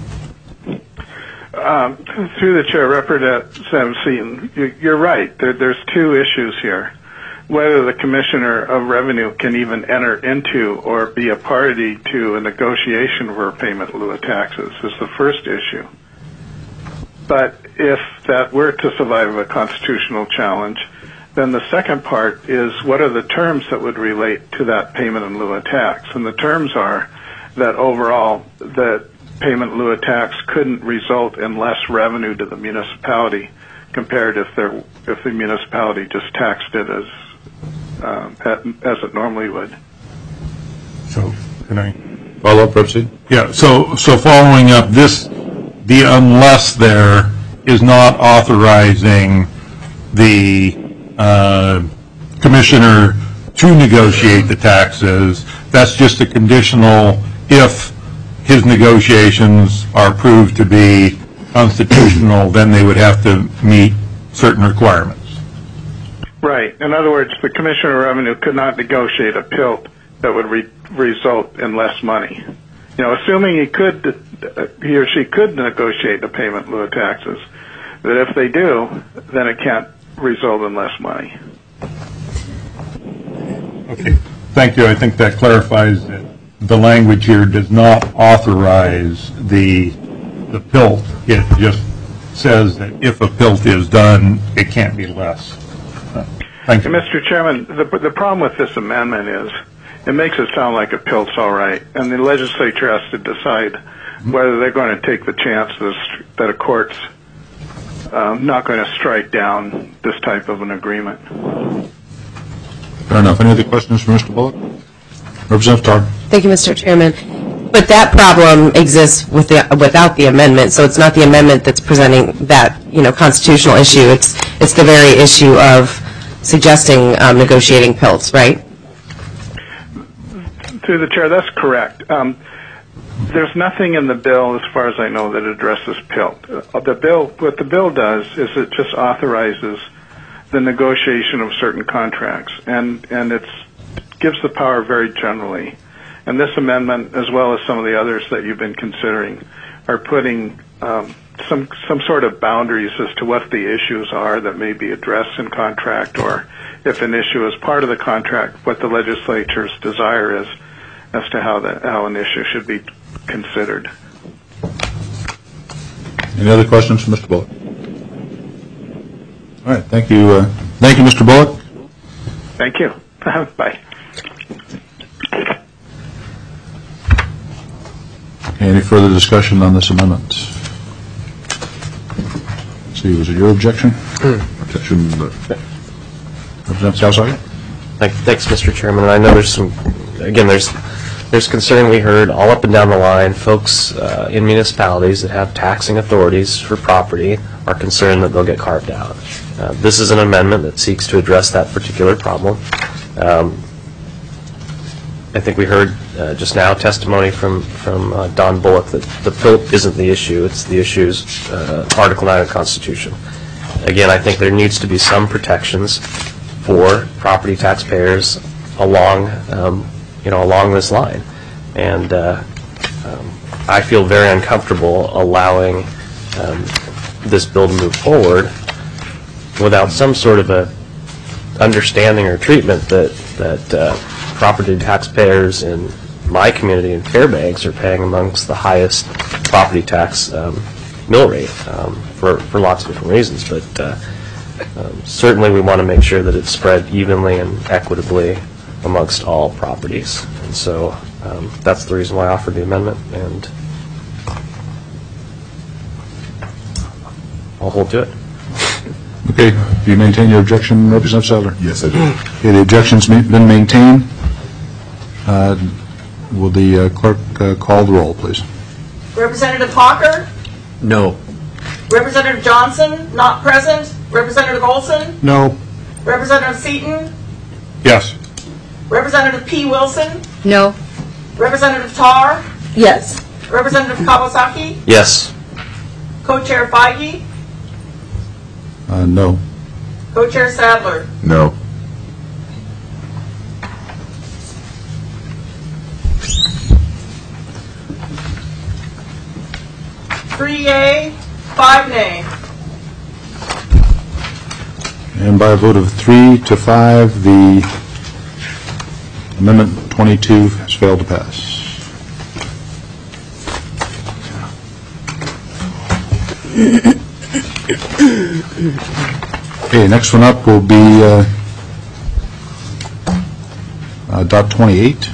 Um, through the chair, Representative Seaton, you, you're right. There, there's two issues here. Whether the Commissioner of Revenue can even enter into or be a party to a negotiation for a payment in lieu of taxes is the first issue. But if that were to survive a constitutional challenge, then the second part is what are the terms that would relate to that payment in lieu of tax? And the terms are that overall that payment in lieu of tax couldn't result in less revenue to the municipality compared if there if the municipality just taxed it as um, as it normally would. So, can I follow up, Representative Seaton? Yeah. So, so following up, this the unless there is not authorizing the uh, commissioner to negotiate the taxes. That's just a conditional if his negotiations are proved to be constitutional, then they would have to meet certain requirements. Right. In other words, the Commissioner of Revenue could not negotiate a P I L T that would re- result in less money. You know, assuming he could, uh, he or she could negotiate a payment in lieu of taxes, that if they do, then it can't result in less money. Thank you. I think that clarifies that the language here does not authorize the the P I L T. It just says that if a P I L T is done, it can't be less. Uh, Thank you. Mister Chairman, the, the problem with this amendment is it makes it sound like a P I L T's all right, and the legislature has to decide whether they're going to take the chances that a court's um, not going to strike down this type of an agreement. Fair enough. Any other questions for Mister Bullock? Representative Tarr. Thank you, Mister Chairman. But that problem exists with the, without the amendment, so it's not the amendment that's presenting that, you know, constitutional issue. It's it's the very issue of suggesting um, negotiating P I L Ts, right? Through the chair, that's correct. Um, there's nothing in the bill, as far as I know, that addresses P I L T. Uh, the bill, what the bill does is it just authorizes the negotiation of certain contracts, and and it's gives the power very generally. And this amendment, as well as some of the others that you've been considering, are putting um, some some sort of boundaries as to what the issues are that may be addressed in contract, or if an issue is part of the contract, what the legislature's desire is as to how that how an issue should be considered. Any other questions for Mister Bullock? All right. Thank you. Uh, thank you, Mister Bullock. Thank you. Bye. Any further discussion on this amendment? Let's see, was it your objection? Objection. Representative Salzar? Thank- Thanks, Mister Chairman. And I know there's some, again, there's there's concern we heard all up and down the line. Folks uh, in municipalities that have taxing authorities for property are concerned that they'll get carved out. Uh, This is an amendment that seeks to address that particular problem. Um, I think we heard uh, just now testimony from, from uh, Don Bullock that the P I L T isn't the issue, it's the issue's uh, Article nine of the Constitution. Again, I think there needs to be some protections for property taxpayers along, um, you know, along this line. And uh, um, I feel very uncomfortable allowing um, this bill to move forward without some sort of a understanding or treatment that, that uh, property taxpayers in my community in Fairbanks are paying amongst the highest property tax um, mill rate um, for, for lots of different reasons. But uh, um, certainly we want to make sure that it's spread evenly and equitably amongst all properties. And so um, that's the reason why I offered the amendment, and I'll hold to it. Okay. Do you maintain your objection, Representative Sadler? Yes, I do. Okay, the objection's ma- been maintained. Uh, will the uh, clerk uh, call the roll, please? Representative Hawker? No. Representative Johnson, not present. Representative Olson? No. Representative Seaton? Yes. Representative P. Wilson? No. Representative Tarr? Yes. Representative Kawasaki? Yes. Co-Chair Feige? Uh, no. Co-Chair Sadler? No. Three yea, five nay. And by a vote of three to five, the Amendment twenty-two has failed to pass. Okay, next one up will be uh, uh, dot twenty-eight.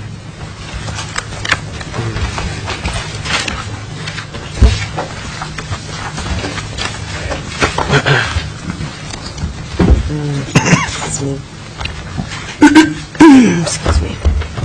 Excuse me. Excuse me.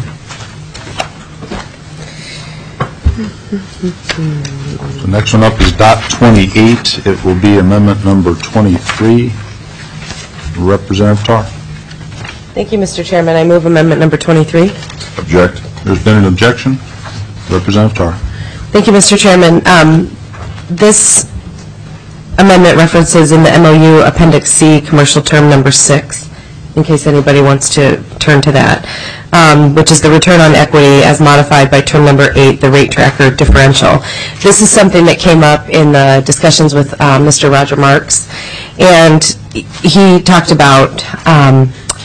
The next one up is dot twenty-eight. It will be amendment number twenty-three. Representative Tarr. Thank you, Mister Chairman. I move amendment number twenty-three. Object. There's been an objection. Representative Tarr. Thank you, Mister Chairman. Um, This amendment references in the M O U Appendix C, commercial term number six, in case anybody wants to turn to that, um, which is the return on equity as modified by term number eight, the rate tracker differential. This is something that came up in the discussions with uh, Mister Roger Marks, and he talked about um,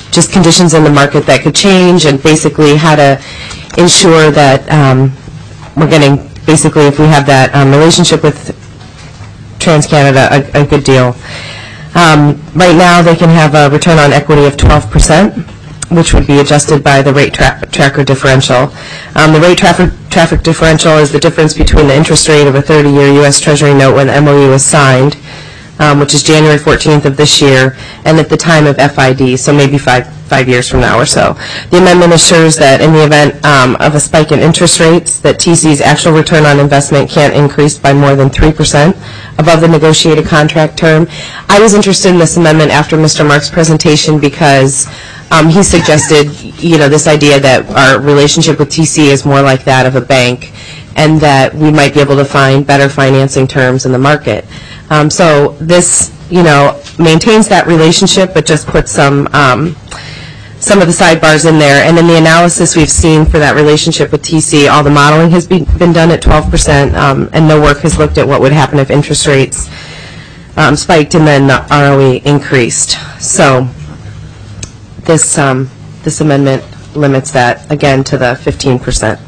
just conditions in the market that could change, and basically how to ensure that um, we're getting, basically, if we have that um, relationship with TransCanada, a, a good deal. Um, right now, they can have a return on equity of twelve percent, which would be adjusted by the rate tra tracker differential. Um, the rate traffic, traffic differential is the difference between the interest rate of a thirty-year U S Treasury note when the M O U is signed, um, which is January fourteenth of this year, and at the time of F I D, so maybe five, five years from now or so. The amendment assures that in the event um, of a spike in interest rates, that T C's actual return on investment can't increase by more than three percent above the negotiated contract term. I was interested in this amendment after Mister Mark's presentation because um, he suggested, you know, this idea that our relationship with T C is more like that of a bank, and that we might be able to find better financing terms in the market. Um, so this, you know, maintains that relationship, but just puts some um, some of the sidebars in there. And in the analysis we've seen for that relationship with T C, all the modeling has been, been done at twelve percent, um, and no work has looked at what would happen if interest rates um, spiked and then the R O E increased. So this um, this amendment limits that again to the fifteen percent.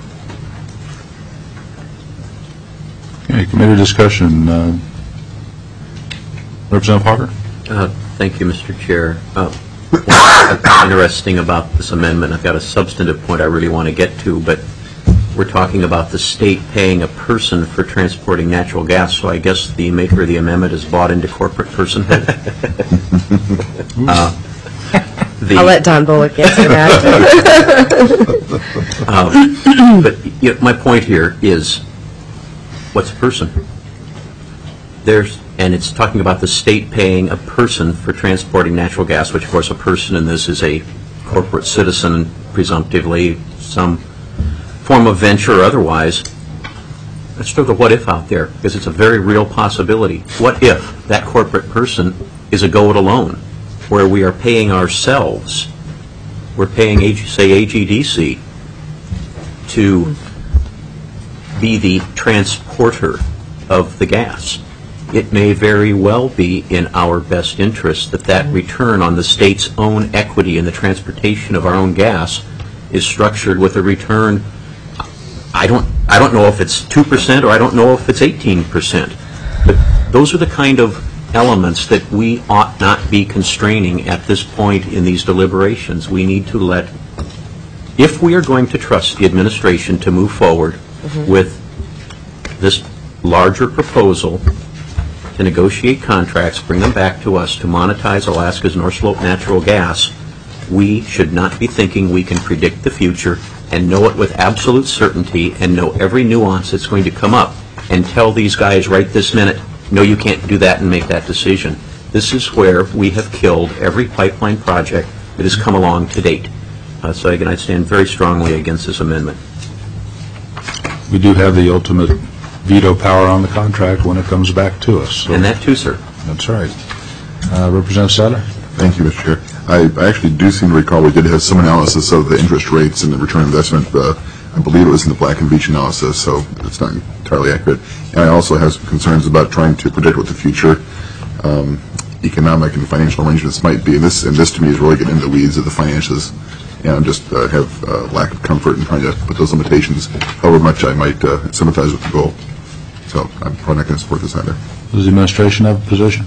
Okay, committee discussion. Uh, Representative Harker. Uh, thank you, Mister Chair. Uh, what's interesting about this amendment, I've got a substantive point I really want to get to, but we're talking about the state paying a person for transporting natural gas, so I guess the maker of the amendment is bought into corporate personhood. uh, the, I'll let Don Bullock answer that. uh, but you know, my point here is, what's a person? There's And it's talking about the state paying a person for transporting natural gas, which, of course, a person in this is a corporate citizen, presumptively, some form of venture or otherwise. Let's throw the what if out there, because it's a very real possibility. What if that corporate person is a go-it-alone, where we are paying ourselves, we're paying, say, A G D C, to be the transporter of the gas? It may very well be in our best interest that that return on the state's own equity in the transportation of our own gas is structured with a return. I don't, I don't know if it's two percent or I don't know if it's eighteen percent. But those are the kind of elements that we ought not be constraining at this point in these deliberations. We need to let, if we are going to trust the administration to move forward mm-hmm. with this larger proposal, to negotiate contracts, bring them back to us to monetize Alaska's North Slope natural gas, we should not be thinking we can predict the future and know it with absolute certainty and know every nuance that's going to come up and tell these guys right this minute, no, you can't do that and make that decision. This is where we have killed every pipeline project that has come along to date. Uh, so again, I stand very strongly against this amendment. We do have the ultimate veto power on the contract when it comes back to us. So. And that too, sir. That's right. Uh, Representative Sadler. Thank you, Mister Chair. I, I actually do seem to recall we did have some analysis of the interest rates and the return on investment. Uh, I believe it was in the Black and Beach analysis, so it's not entirely accurate. And I also have some concerns about trying to predict what the future um, economic and financial arrangements might be. And this, and this to me is really getting into the weeds of the finances. And I just uh, have uh, lack of comfort in trying to put those limitations, however much I might uh, sympathize with the goal. So I'm probably not going to support this either. Does the administration have a position?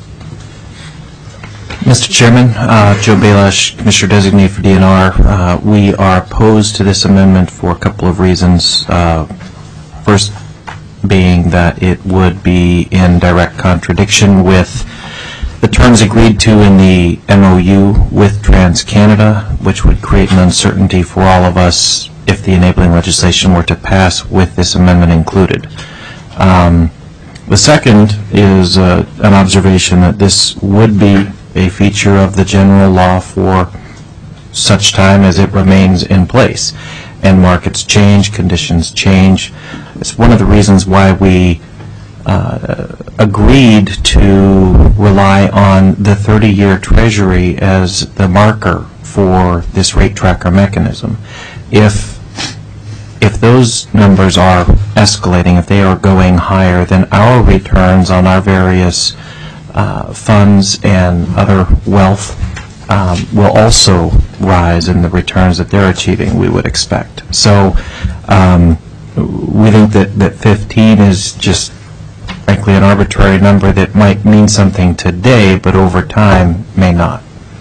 Mister Chairman, uh, Joe Belash, Commissioner Designate for D N R. Uh, we are opposed to this amendment for a couple of reasons. Uh, first being that it would be in direct contradiction with the terms agreed to in the M O U with TransCanada, which would create an uncertainty for all of us if the enabling legislation were to pass with this amendment included. Um, the second is uh, an observation that this would be a feature of the general law for such time as it remains in place. And markets change, conditions change. It's one of the reasons why we uh, agreed to rely on the thirty-year Treasury as the marker for this rate tracker mechanism. If If those numbers are escalating, if they are going higher, then our returns on our various uh, funds and other wealth um, will also rise in the returns that they're achieving, we would expect. So um, we think that, that fifteen is just, frankly, an arbitrary number that might mean something today, but over time may not.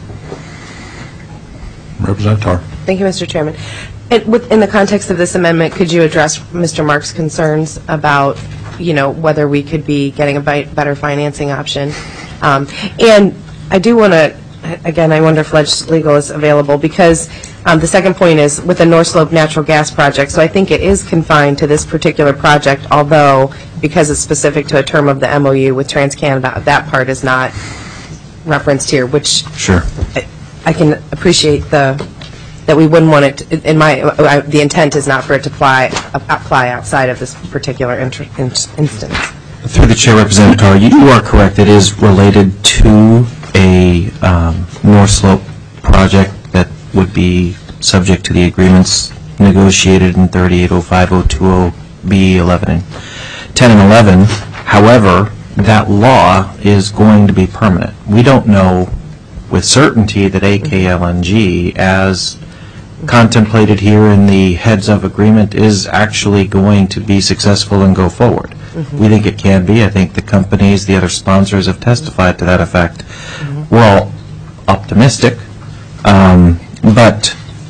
Representative Tar. Thank you, Mister Chairman. And with, in the context of this amendment, could you address Mister Marks' concerns about, you know, whether we could be getting a bite, better financing option? Um, and I do want to, again, I wonder if Ledge Legal is available, because um, the second point is with the North Slope natural gas project. So I think it is confined to this particular project, although because it's specific to a term of the M O U with TransCanada, that part is not referenced here, which Sure. I, I can appreciate the that we wouldn't want it to, in my uh, the intent is not for it to apply apply outside of this particular inter, in, instance. Through the chair, Representative Tar, you, you are correct. It is related to a um, North Slope project that would be subject to the agreements negotiated in thirty-eight oh five oh two oh B eleven and ten and eleven. However, that law is going to be permanent. We don't know with certainty that A K L N G, as contemplated here in the heads of agreement, is actually going to be successful and go forward. Mm-hmm. We think it can be. I think the companies, the other sponsors have testified to that effect. Mm-hmm. We're all optimistic, um, but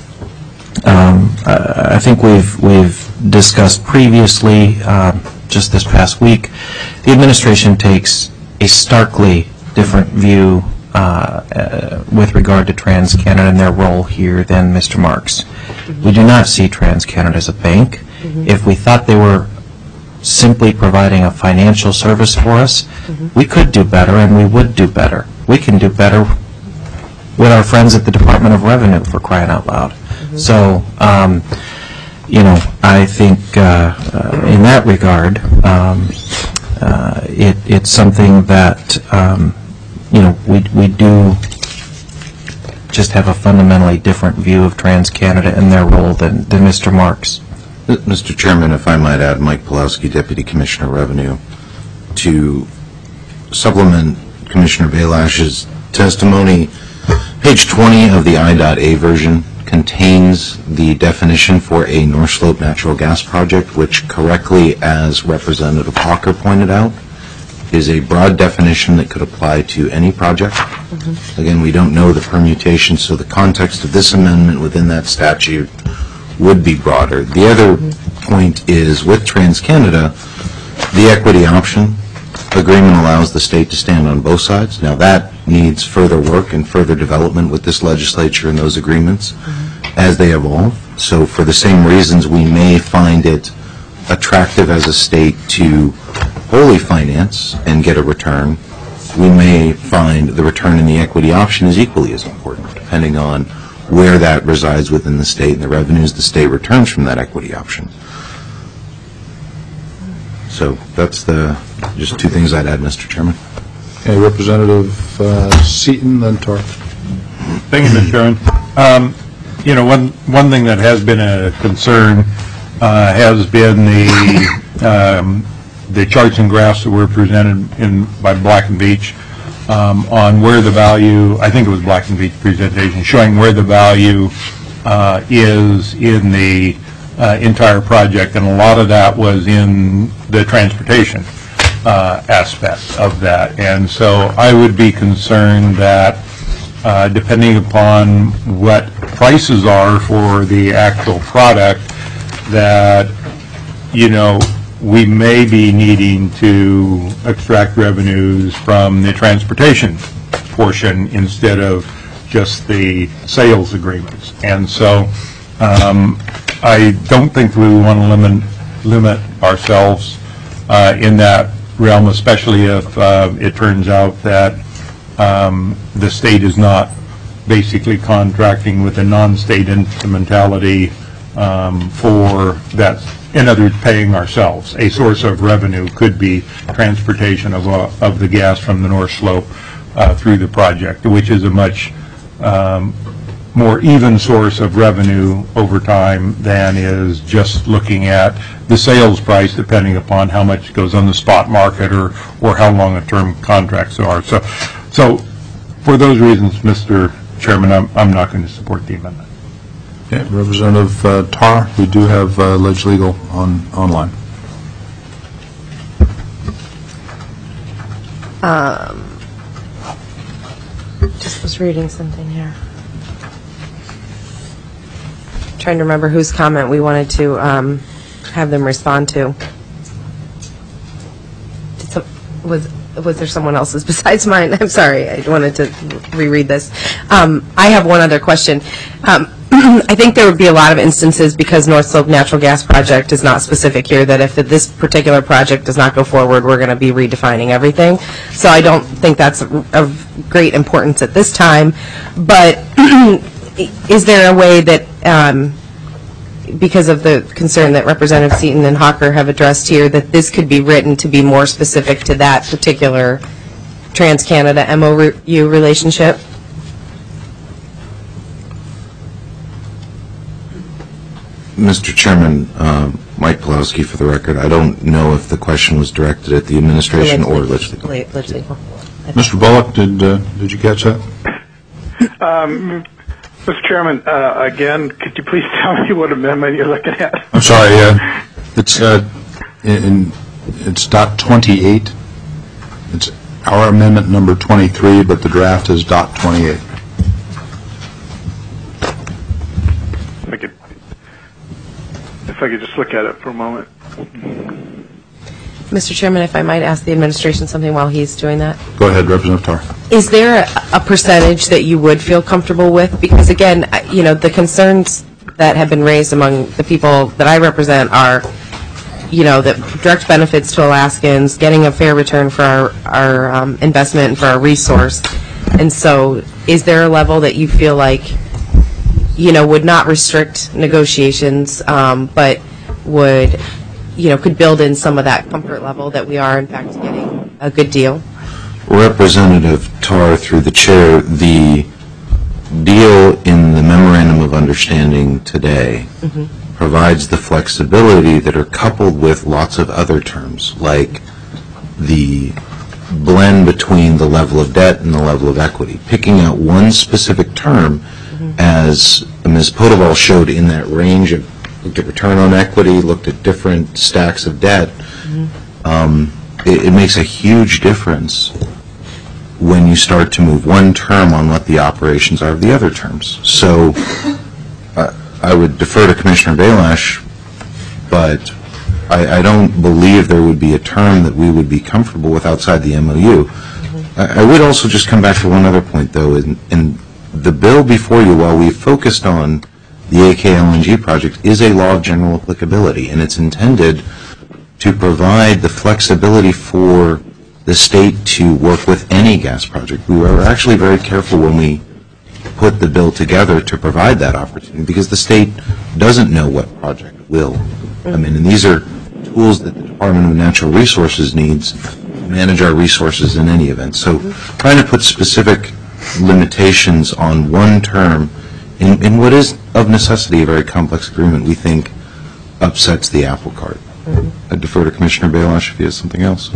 um, uh, I think we've we've discussed previously, um, just this past week, the administration takes a starkly different view Uh, uh, with regard to TransCanada and their role here than Mister Marks. Mm-hmm. We do not see TransCanada as a bank. Mm-hmm. If we thought they were simply providing a financial service for us, mm-hmm. we could do better and we would do better. We can do better with our friends at the Department of Revenue, for crying out loud. Mm-hmm. So, um, you know, I think uh, uh, in that regard, um, uh, it, it's something that um, you know, we we do just have a fundamentally different view of TransCanada and their role than, than Mister Marks. Mister Chairman, if I might add, Mike Pulowski, Deputy Commissioner of Revenue, to supplement Commissioner Bailash's testimony. Page twenty of the I A version contains the definition for a North Slope natural gas project, which correctly, as Representative Hawker pointed out, is a broad definition that could apply to any project. Mm-hmm. Again, we don't know the permutation, so the context of this amendment within that statute would be broader. The other mm-hmm. point is, with TransCanada, the equity option agreement allows the state to stand on both sides. Now, that needs further work and further development with this legislature and those agreements mm-hmm. as they evolve. So for the same reasons, we may find it attractive as a state to wholly finance and get a return, we may find the return in the equity option is equally as important, depending on where that resides within the state and the revenues the state returns from that equity option. So that's the just two things I'd add, Mister Chairman. Okay, Representative uh, Seaton, then Tar. Thank you, Mister Chairman. Um, you know, one one thing that has been a concern uh, has been the um, the charts and graphs that were presented in by Black and Veatch um, on where the value, I think it was Black and Veatch presentation, showing where the value uh, is in the uh, entire project, and a lot of that was in the transportation uh, aspect of that. And so I would be concerned that uh, depending upon what prices are for the actual product, that, you know, we may be needing to extract revenues from the transportation portion instead of just the sales agreements. And so um, I don't think we want to limit, limit ourselves uh, in that realm, especially if uh, it turns out that um, the state is not basically contracting with a non-state instrumentality um, for that. In other words, paying ourselves. A source of revenue could be transportation of, uh, of the gas from the North Slope uh, through the project, which is a much um, more even source of revenue over time than is just looking at the sales price, depending upon how much goes on the spot market or, or how long the term contracts are. So, so for those reasons, Mister Chairman, I'm, I'm not going to support the amendment. Okay, Representative uh, Tarr, we do have uh, Ledge Legal on online. Um, just was reading something here. Trying to remember whose comment we wanted to um, have them respond to. Did some, was was there someone else's besides mine? I'm sorry, I wanted to reread this. Um, I have one other question. Um, I think there would be a lot of instances, because North Slope Natural Gas Project is not specific here, that if this particular project does not go forward, we're going to be redefining everything. So I don't think that's of great importance at this time. But is there a way that, um, because of the concern that Representative Seaton and Hawker have addressed here, that this could be written to be more specific to that particular Trans-Canada M O U relationship? Mister Chairman, uh, Mike Pawlowski for the record. I don't know if the question was directed at the administration or legislature. Legislature. Mister Bullock, did uh, did you catch that? Um, Mister Chairman, uh, again, could you please tell me what amendment you're looking at? I'm sorry. Uh, it's uh, in it's dot twenty-eight. It's our amendment number twenty-three, but the draft is dot twenty-eight. If I could, if I could just look at it for a moment. Mister Chairman, if I might ask the administration something while he's doing that. Go ahead, Representative Tarr. Is there a, a percentage that you would feel comfortable with? Because again, I- you know, the concerns that have been raised among the people that I represent are, you know, that direct benefits to Alaskans, getting a fair return for our, our um, investment and for our resource. And so is there a level that you feel like, you know, would not restrict negotiations, um, but would, you know, could build in some of that comfort level that we are, in fact, getting a good deal? Representative Tarr, through the chair, the deal in the Memorandum of Understanding today Mm-hmm. provides the flexibility that are coupled with lots of other terms, like the blend between the level of debt and the level of equity. Picking out one specific term, Mm-hmm. as Miz Potoval showed in that range of, looked at return on equity, looked at different stacks of debt, Mm-hmm. um, it, it makes a huge difference when you start to move one term on what the operations are of the other terms. So uh, I would defer to Commissioner Bailash, but I, I don't believe there would be a term that we would be comfortable with outside the M O U. Mm-hmm. I, I would also just come back to one other point, though. In, in the bill before you, while we focused on the A K L N G project, is a law of general applicability, and it's intended to provide the flexibility for the state to work with any gas project. We were actually very careful when we put the bill together to provide that opportunity, because the state doesn't know what project will come in. And these are tools that the Department of Natural Resources needs to manage our resources in any event. So trying to put specific limitations on one term in, in what is of necessity a very complex agreement, we think upsets the apple cart. Mm-hmm. I defer to Commissioner Bailash if he has something else.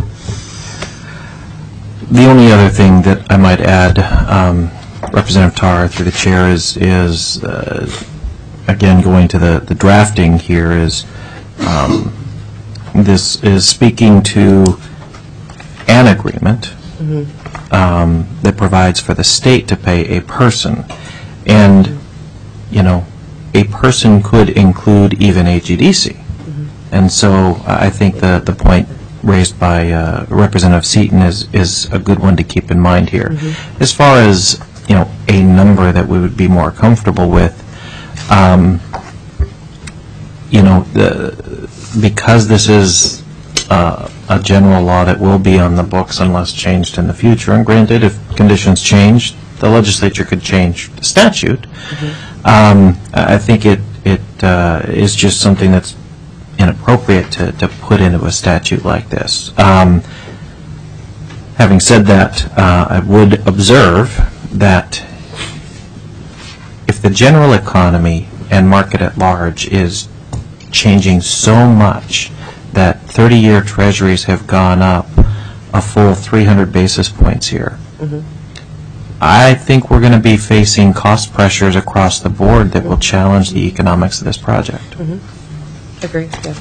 The only other thing that I might add, um, Representative Tarr, through the chair, is, is uh, again, going to the, the drafting here, is um, this is speaking to an agreement mm-hmm. um, that provides for the state to pay a person. And, you know, a person could include even A G D C. Mm-hmm. And so I think the, the point raised by uh, Representative Seaton is, is a good one to keep in mind here. Mm-hmm. As far as, you know, a number that we would be more comfortable with, um, you know, the, because this is uh, a general law that will be on the books unless changed in the future, and granted, if conditions change, the legislature could change the statute. Mm-hmm. um, I think it, it uh, is just something that's inappropriate to, to put into a statute like this. Um, having said that, uh, I would observe that if the general economy and market at large is changing so much that thirty-year treasuries have gone up a full three hundred basis points here, mm-hmm. I think we're going to be facing cost pressures across the board that will challenge the economics of this project. Mm-hmm. Agree, yeah.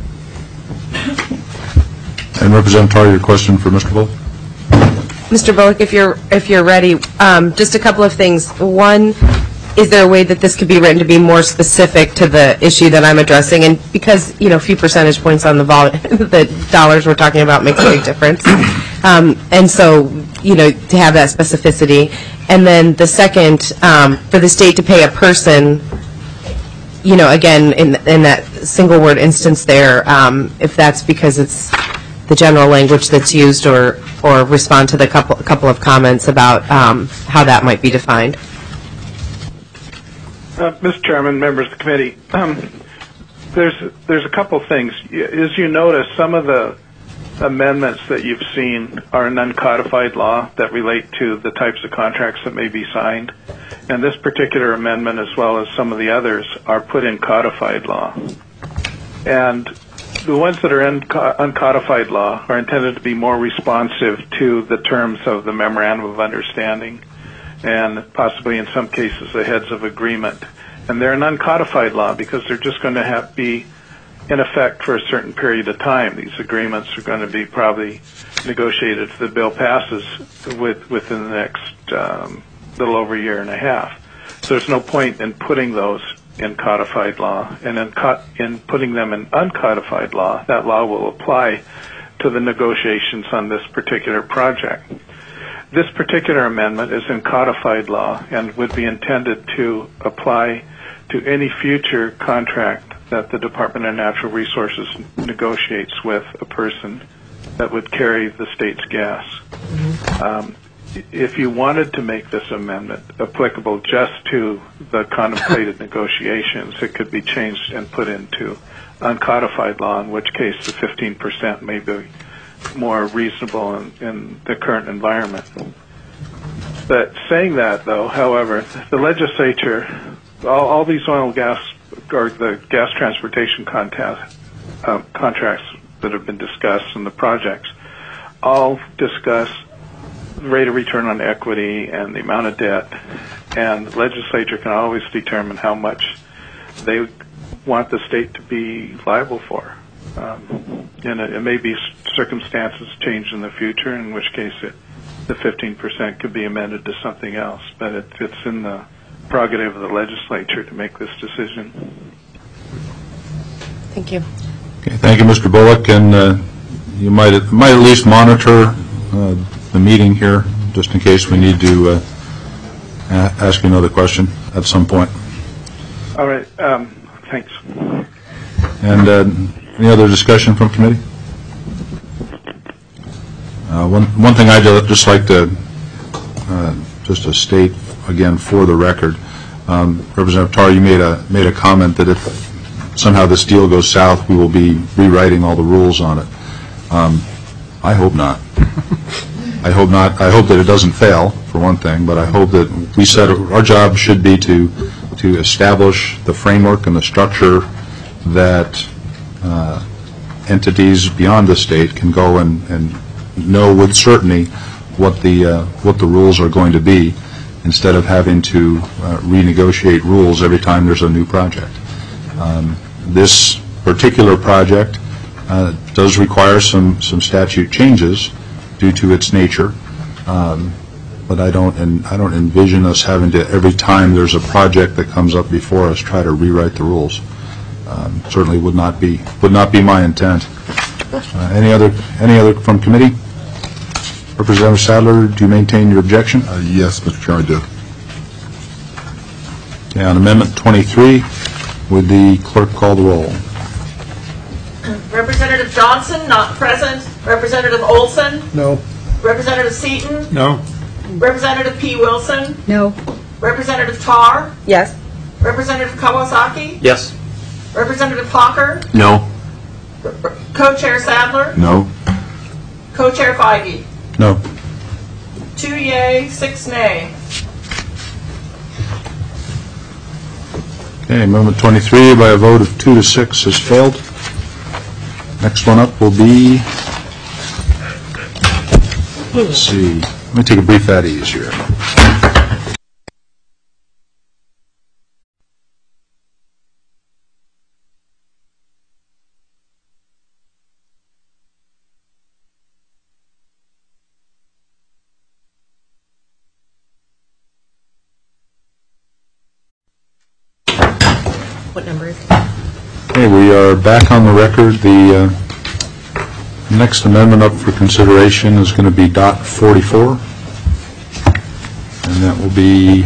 And Representative Tar, your question for Mister Bullock? Mister Bullock, if you're if you're ready, um, just a couple of things. One, is there a way that this could be written to be more specific to the issue that I'm addressing? And because, you know, a few percentage points on the vol the dollars we're talking about makes a big difference. Um, and so, you know, to have that specificity. And then the second, um, for the state to pay a person, you know, again, in in that single word instance there, um, if that's because it's the general language that's used, or or respond to the couple couple of comments about um, how that might be defined. Uh, Mister Chairman, members of the committee, um, there's there's a couple things. As you notice, some of the amendments that you've seen are in uncodified law that relate to the types of contracts that may be signed. And this particular amendment, as well as some of the others, are put in codified law. And the ones that are in uncodified law are intended to be more responsive to the terms of the Memorandum of Understanding, and possibly in some cases the heads of agreement. And they're an uncodified law because they're just going to have be in effect for a certain period of time. These agreements are going to be probably negotiated if the bill passes with, within the next um, little over a year and a half. So there's no point in putting those in codified law. And in, co- in putting them in uncodified law, that law will apply to the negotiations on this particular project. This particular amendment is in codified law and would be intended to apply to any future contract that the Department of Natural Resources negotiates with a person that would carry the state's gas. Mm-hmm. Um, if you wanted to make this amendment applicable just to the contemplated negotiations, it could be changed and put into uncodified law, in which case the fifteen percent may be more reasonable in, in the current environment. But saying that, though, however, the legislature, all, all these oil and gas, or the gas transportation contest, uh, contracts that have been discussed in the projects, all discuss the rate of return on equity and the amount of debt, and the legislature can always determine how much they want the state to be liable for. Um, and it, it may be circumstances change in the future, in which case it, the fifteen percent could be amended to something else. But it, it's in the prerogative of the legislature to make this decision. Thank you. Okay, thank you, Mister Bullock. And uh, you might might at least monitor uh, the meeting here, just in case we need to uh, a- ask you another question at some point. All right. Um, thanks. And uh, any other discussion from committee? Uh, one one thing I'd just like to uh, just to state again for the record, um, Representative Tar, you made a made a comment that if somehow this deal goes south, we will be rewriting all the rules on it. Um, I hope not. I hope not. I hope that it doesn't fail, for one thing, but I hope that we said our job should be to to establish the framework and the structure that uh, entities beyond the state can go and, and know with certainty what the uh, what the rules are going to be, instead of having to uh, renegotiate rules every time there's a new project. Um, this particular project uh, does require some some statute changes due to its nature, um, but I don't and I don't envision us having to, every time there's a project that comes up before us, try to rewrite the rules. Um, certainly would not be would not be my intent. Uh, any other any other from committee? Representative Sadler, do you maintain your objection? Uh, yes, Mister Chairman, I do. Okay, on Amendment twenty-three, would the clerk call the roll? Representative Johnson, not present. Representative Olson? No. Representative Seaton? No. Representative P. Wilson? No. Representative Tar? Yes. Representative Kawasaki? Yes. Representative Hawker? No. Co-Chair Sadler? No. Co-Chair Feige? No. Two yay, six nay. Okay, Amendment twenty-three by a vote of two to six has failed. Next one up will be, let's see, let me take a brief at ease here. What number is it? Okay, we are back on the record. The uh, next amendment up for consideration is going to be dot forty-four, and that will be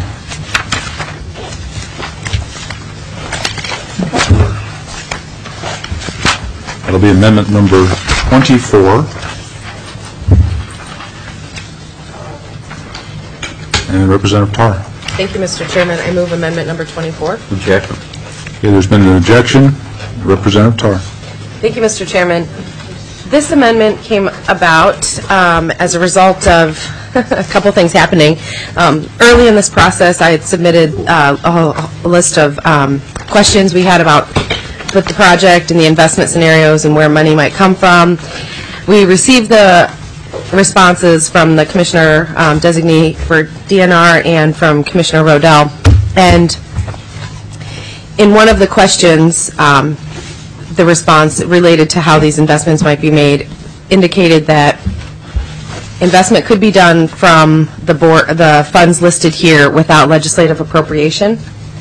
that'll be amendment number twenty-four. And Representative Tarr. Thank you, Mister Chairman. I move amendment number twenty-four. Objection. Okay, there's been an objection. Representative Tarr. Thank you, Mister Chairman. This amendment came about um, as a result of a couple things happening. Um, early in this process, I had submitted uh, a, a list of um, questions we had about with the project and the investment scenarios and where money might come from. We received the responses from the Commissioner um, designee for D N R and from Commissioner Rodell. And in one of the questions, um, the response related to how these investments might be made indicated that investment could be done from the board, the funds listed here without legislative appropriation.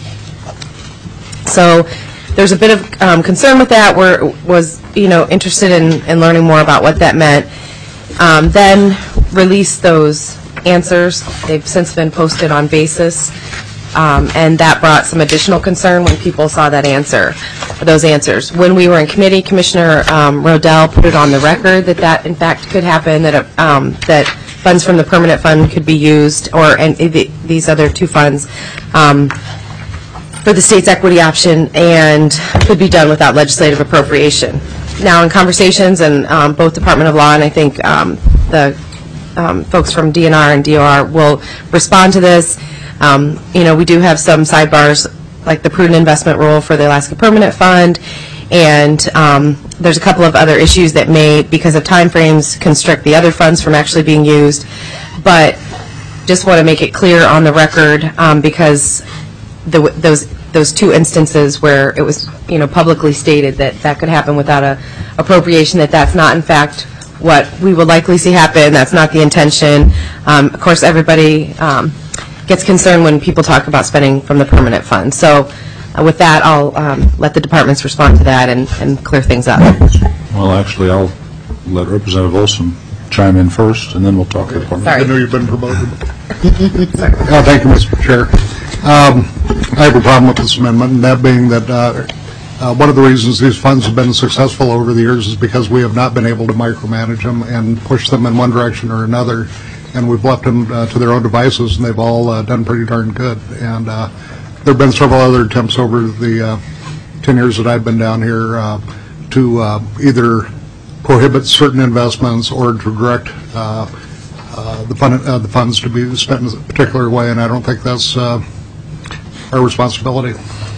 So there's a bit of um, concern with that. We're was you know interested in, in learning more about what that meant. Um, then released those answers. They've since been posted on Basis, um, and that brought some additional concern when people saw that answer, those answers. When we were in committee, Commissioner um, Rodell put it on the record that that in fact could happen, that um, that funds from the permanent fund could be used, or and the, these other two funds um, for the state's equity option, and could be done without legislative appropriation. Now, in conversations, and um, both Department of Law and I think um, the um, folks from D N R and D O R will respond to this. Um, you know, we do have some sidebars, like the prudent investment rule for the Alaska Permanent Fund, and um, there's a couple of other issues that may, because of timeframes, constrict the other funds from actually being used. But just want to make it clear on the record, um, because the, those those two instances where it was, you know, publicly stated that that could happen without a appropriation, that that's not in fact what we will likely see happen. That's not the intention. Um, of course, everybody um, gets concerned when people talk about spending from the permanent fund. So uh, with that, I'll um, let the departments respond to that and, and clear things up. Well, actually, I'll let Representative Olson chime in first, and then we'll talk to the department. Sorry. I know you've been promoted. Oh, thank you, Mister Chair. Um, I have a problem with this amendment, and that being that uh, uh, one of the reasons these funds have been successful over the years is because we have not been able to micromanage them and push them in one direction or another, and we've left them uh, to their own devices, and they've all uh, done pretty darn good. And uh, there have been several other attempts over the uh, ten years that I've been down here uh, to uh, either prohibit certain investments or to direct uh, uh, the, fund, uh, the funds to be spent in a particular way, and I don't think that's uh, our responsibility.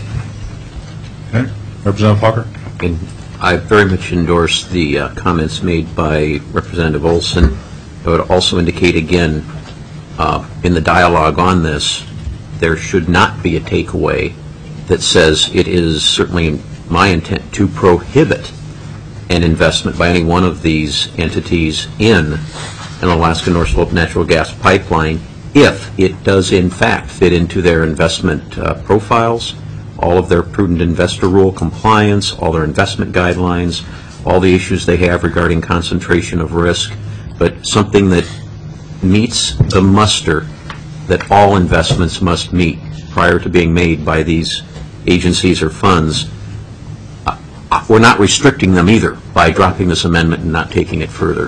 Okay. Representative Parker. And I very much endorse the uh, comments made by Representative Olson. I would also indicate again, uh, in the dialogue on this, there should not be a takeaway that says it is certainly my intent to prohibit an investment by any one of these entities in an Alaska North Slope natural gas pipeline if it does in fact fit into their investment uh, profiles, all of their prudent investor rule compliance, all their investment guidelines, all the issues they have regarding concentration of risk, but something that meets the muster that all investments must meet prior to being made by these agencies or funds. Uh, we're not restricting them either by dropping this amendment and not taking it further.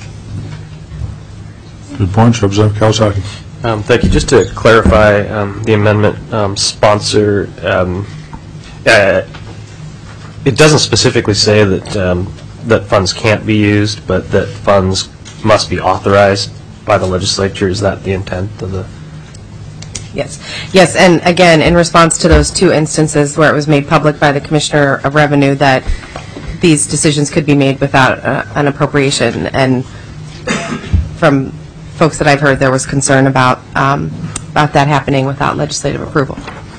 Good point, Representative Kawasaki. Um, thank you. Just to clarify, um, the amendment um, sponsor, um, uh, it doesn't specifically say that um, that funds can't be used, but that funds must be authorized by the legislature. Is that the intent of the? Yes. Yes, and again, in response to those two instances where it was made public by the Commissioner of Revenue that these decisions could be made without uh, an appropriation, and from folks that I've heard, there was concern about um, about that happening without legislative approval.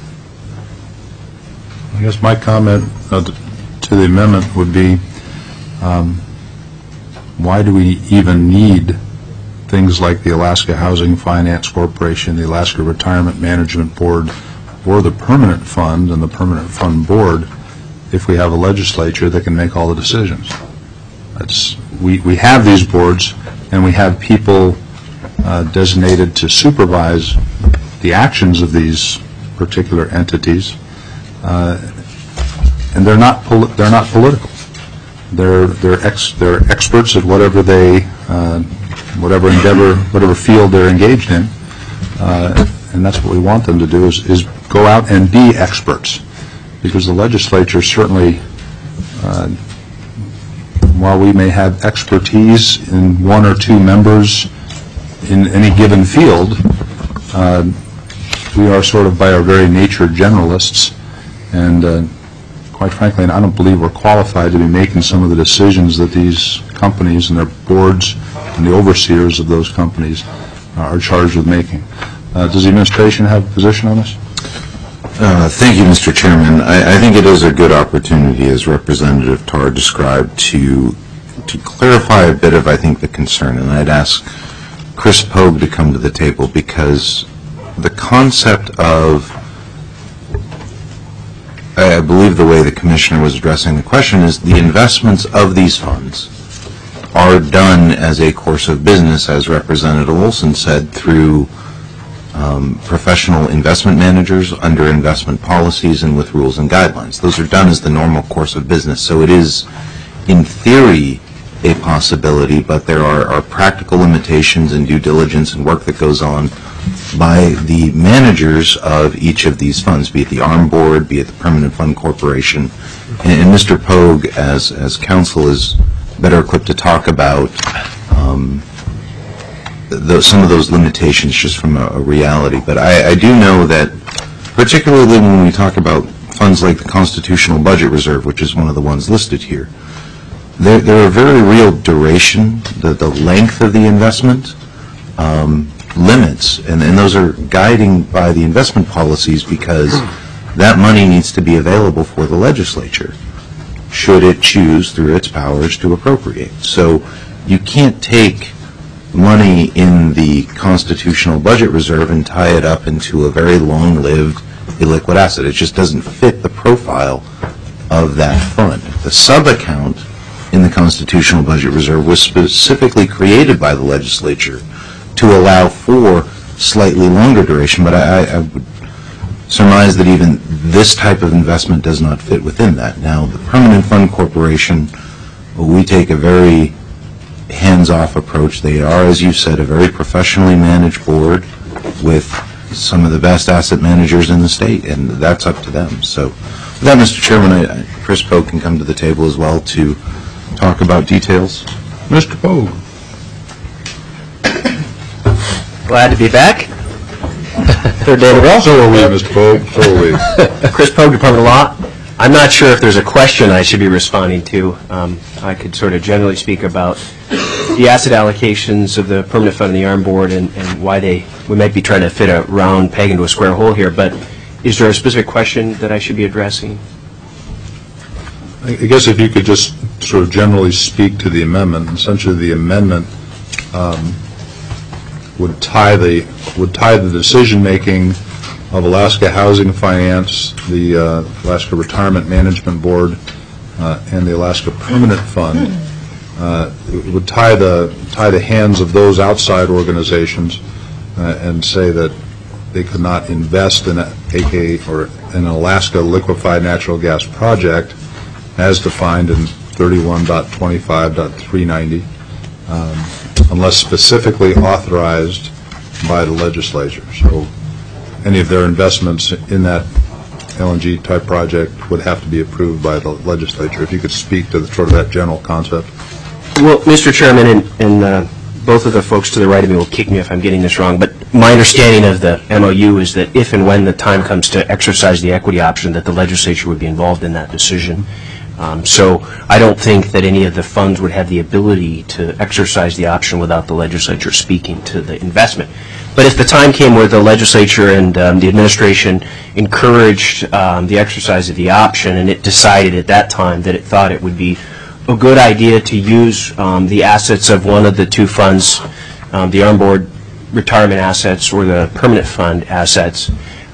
I guess my comment uh, to the amendment would be, um, why do we even need things like the Alaska Housing Finance Corporation, the Alaska Retirement Management Board, or the permanent fund and the permanent fund board if we have a legislature that can make all the decisions. That's, we, we have these boards, and we have people uh, designated to supervise the actions of these particular entities, uh, and they're not poli- they're not political. They're they're ex- they're experts at whatever they uh, whatever endeavor, whatever field they're engaged in, uh, and that's what we want them to do is is go out and be experts, because the legislature certainly, uh, while we may have expertise in one or two members in any given field, uh, we are sort of by our very nature generalists, and uh, quite frankly, I don't believe we're qualified to be making some of the decisions that these companies and their boards and the overseers of those companies are charged with making. Uh, does the administration have a position on this? Uh, thank you, Mister Chairman. I, I think it is a good opportunity, as Representative Tarr described, to to clarify a bit of, I think, the concern. And I'd ask Chris Pogue to come to the table, because the concept of, I believe the way the Commissioner was addressing the question is the investments of these funds are done as a course of business, as Representative Olson said, through Um, professional investment managers under investment policies and with rules and guidelines. Those are done as the normal course of business. So it is, in theory, a possibility, but there are, are practical limitations and due diligence and work that goes on by the managers of each of these funds, be it the ARM Board, be it the Permanent Fund Corporation. And, and Mister Pogue, as, as counsel, is better equipped to talk about um, The, some of those limitations just from a, a reality. But I, I do know that, particularly when we talk about funds like the Constitutional Budget Reserve, which is one of the ones listed here, there, there are very real duration, the, the length of the investment um, limits, and, and those are guiding by the investment policies, because that money needs to be available for the legislature, should it choose through its powers to appropriate. So you can't take money in the Constitutional Budget Reserve and tie it up into a very long-lived illiquid asset. It just doesn't fit the profile of that fund. The sub-account in the Constitutional Budget Reserve was specifically created by the legislature to allow for slightly longer duration, but I, I would surmise that even this type of investment does not fit within that. Now, the Permanent Fund Corporation, we take a very hands-off approach. They are, as you said, a very professionally managed board with some of the best asset managers in the state, and that's up to them. So with that, Mister Chairman, I, I, Chris Pogue can come to the table as well to talk about details. Mister Pogue. Glad to be back. Third day in a row. So are we, Mister Pogue. So are we. Chris Pogue, Department of Law. I'm not sure if there's a question I should be responding to. Um, I could sort of generally speak about the asset allocations of the Permanent Fund and the ARM Board, and, and why they, we might be trying to fit a round peg into a square hole here, but is there a specific question that I should be addressing? I guess if you could just sort of generally speak to the amendment. Essentially, the amendment um, would tie the would tie the decision making of Alaska Housing Finance, the uh, Alaska Retirement Management Board, uh, and the Alaska Permanent Fund. Uh, it would tie the tie the hands of those outside organizations uh, and say that they could not invest in a A K or an Alaska liquefied natural gas project as defined in thirty-one point twenty-five point three ninety um, unless specifically authorized by the legislature. So any of their investments in that L N G type project would have to be approved by the legislature. If you could speak to the, sort of that general concept. Well, Mister Chairman, and, and uh, both of the folks to the right of me will kick me if I'm getting this wrong, but my understanding of the M O U is that if and when the time comes to exercise the equity option, that the legislature would be involved in that decision. Um, so I don't think that any of the funds would have the ability to exercise the option without the legislature speaking to the investment. But if the time came where the legislature and um, the administration encouraged um, the exercise of the option, and it decided at that time that it thought it would be a good idea to use um, the assets of one of the two funds, um, the ARM Board retirement assets or the Permanent Fund assets,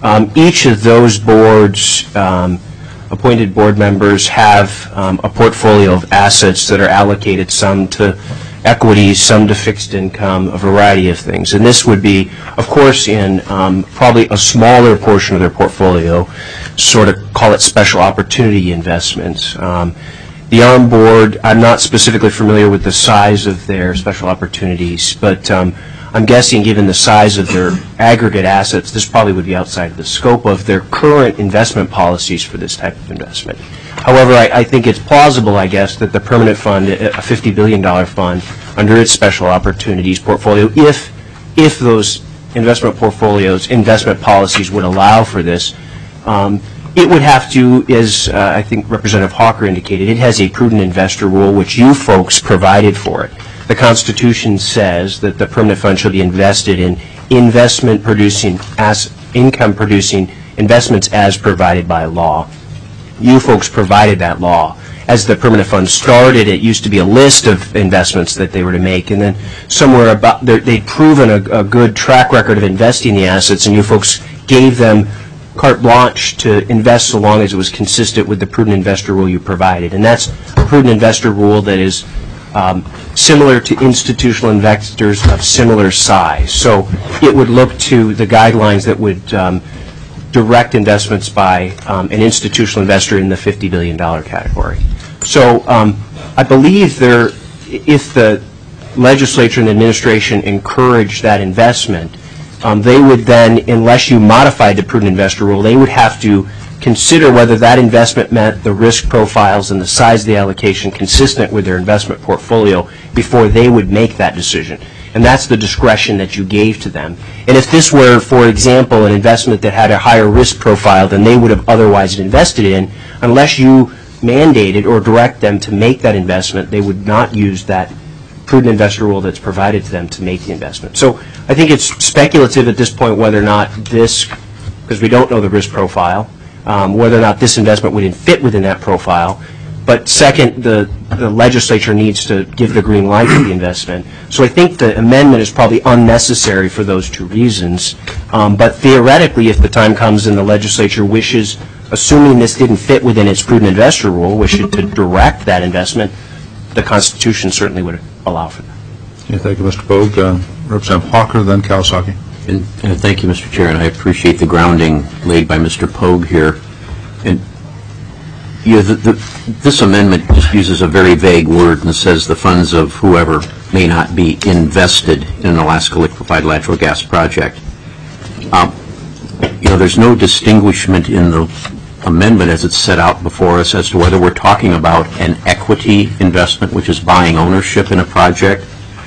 Um, Each of those boards, um, appointed board members, have um, a portfolio of assets that are allocated, some to equities, some to fixed income, a variety of things. And this would be, of course, in um, probably a smaller portion of their portfolio, sort of call it special opportunity investments. Um, the ARM board, I'm not specifically familiar with the size of their special opportunities, but um, I'm guessing given the size of their aggregate assets, this probably would be outside of the scope of their current investment policies for this type of investment. However, I, I think it's plausible, I guess, that the permanent fund, a fifty billion dollars fund, under its special opportunities portfolio, if if those investment portfolios, investment policies would allow for this, um, it would have to, as uh, I think Representative Hawker indicated, it has a prudent investor rule, which you folks provided for it. The Constitution says that the permanent fund shall be invested in investment-producing, as income-producing investments as provided by law. You folks provided that law. As the permanent fund started, it used to be a list of investments that they were to make, and then somewhere about they'd proven a, a good track record of investing the assets, and you folks gave them carte blanche to invest so long as it was consistent with the prudent investor rule you provided. And that's a prudent investor rule that is um, similar to institutional investors of similar size. So it would look to the guidelines that would um, direct investments by um, an institutional investor in the fifty billion dollars category. So um, I believe there, if the legislature and the administration encourage that investment, um, they would then, unless you modified the prudent investor rule, they would have to consider whether that investment met the risk profiles and the size of the allocation consistent with their investment portfolio before they would make that decision. And that's the discretion that you gave to them. And if this were, for example, an investment that had a higher risk profile than they would have otherwise invested in, unless you mandated or direct them to make that investment, they would not use that prudent investor rule that's provided to them to make the investment. So I think it's speculative at this point whether or not this, because we don't know the risk profile, um, whether or not this investment would fit within that profile. But second, the, the legislature needs to give the green light to the investment. So I think the amendment is probably unnecessary for those two reasons. Um, but theoretically, if the time comes and the legislature wishes, assuming this didn't fit within its prudent investor rule, wishes to direct that investment, the Constitution certainly would allow for that. Yeah, thank you, Mister Pogue. Uh, Representative Hawker, then Kawasaki. And, and thank you, Mister Chair, and I appreciate the grounding laid by Mister Pogue here. And Yeah, the, the, this amendment just uses a very vague word and says the funds of whoever may not be invested in an Alaska liquefied natural gas project. Um, you know, there's no distinguishment in the amendment as it's set out before us as to whether we're talking about an equity investment, which is buying ownership in a project,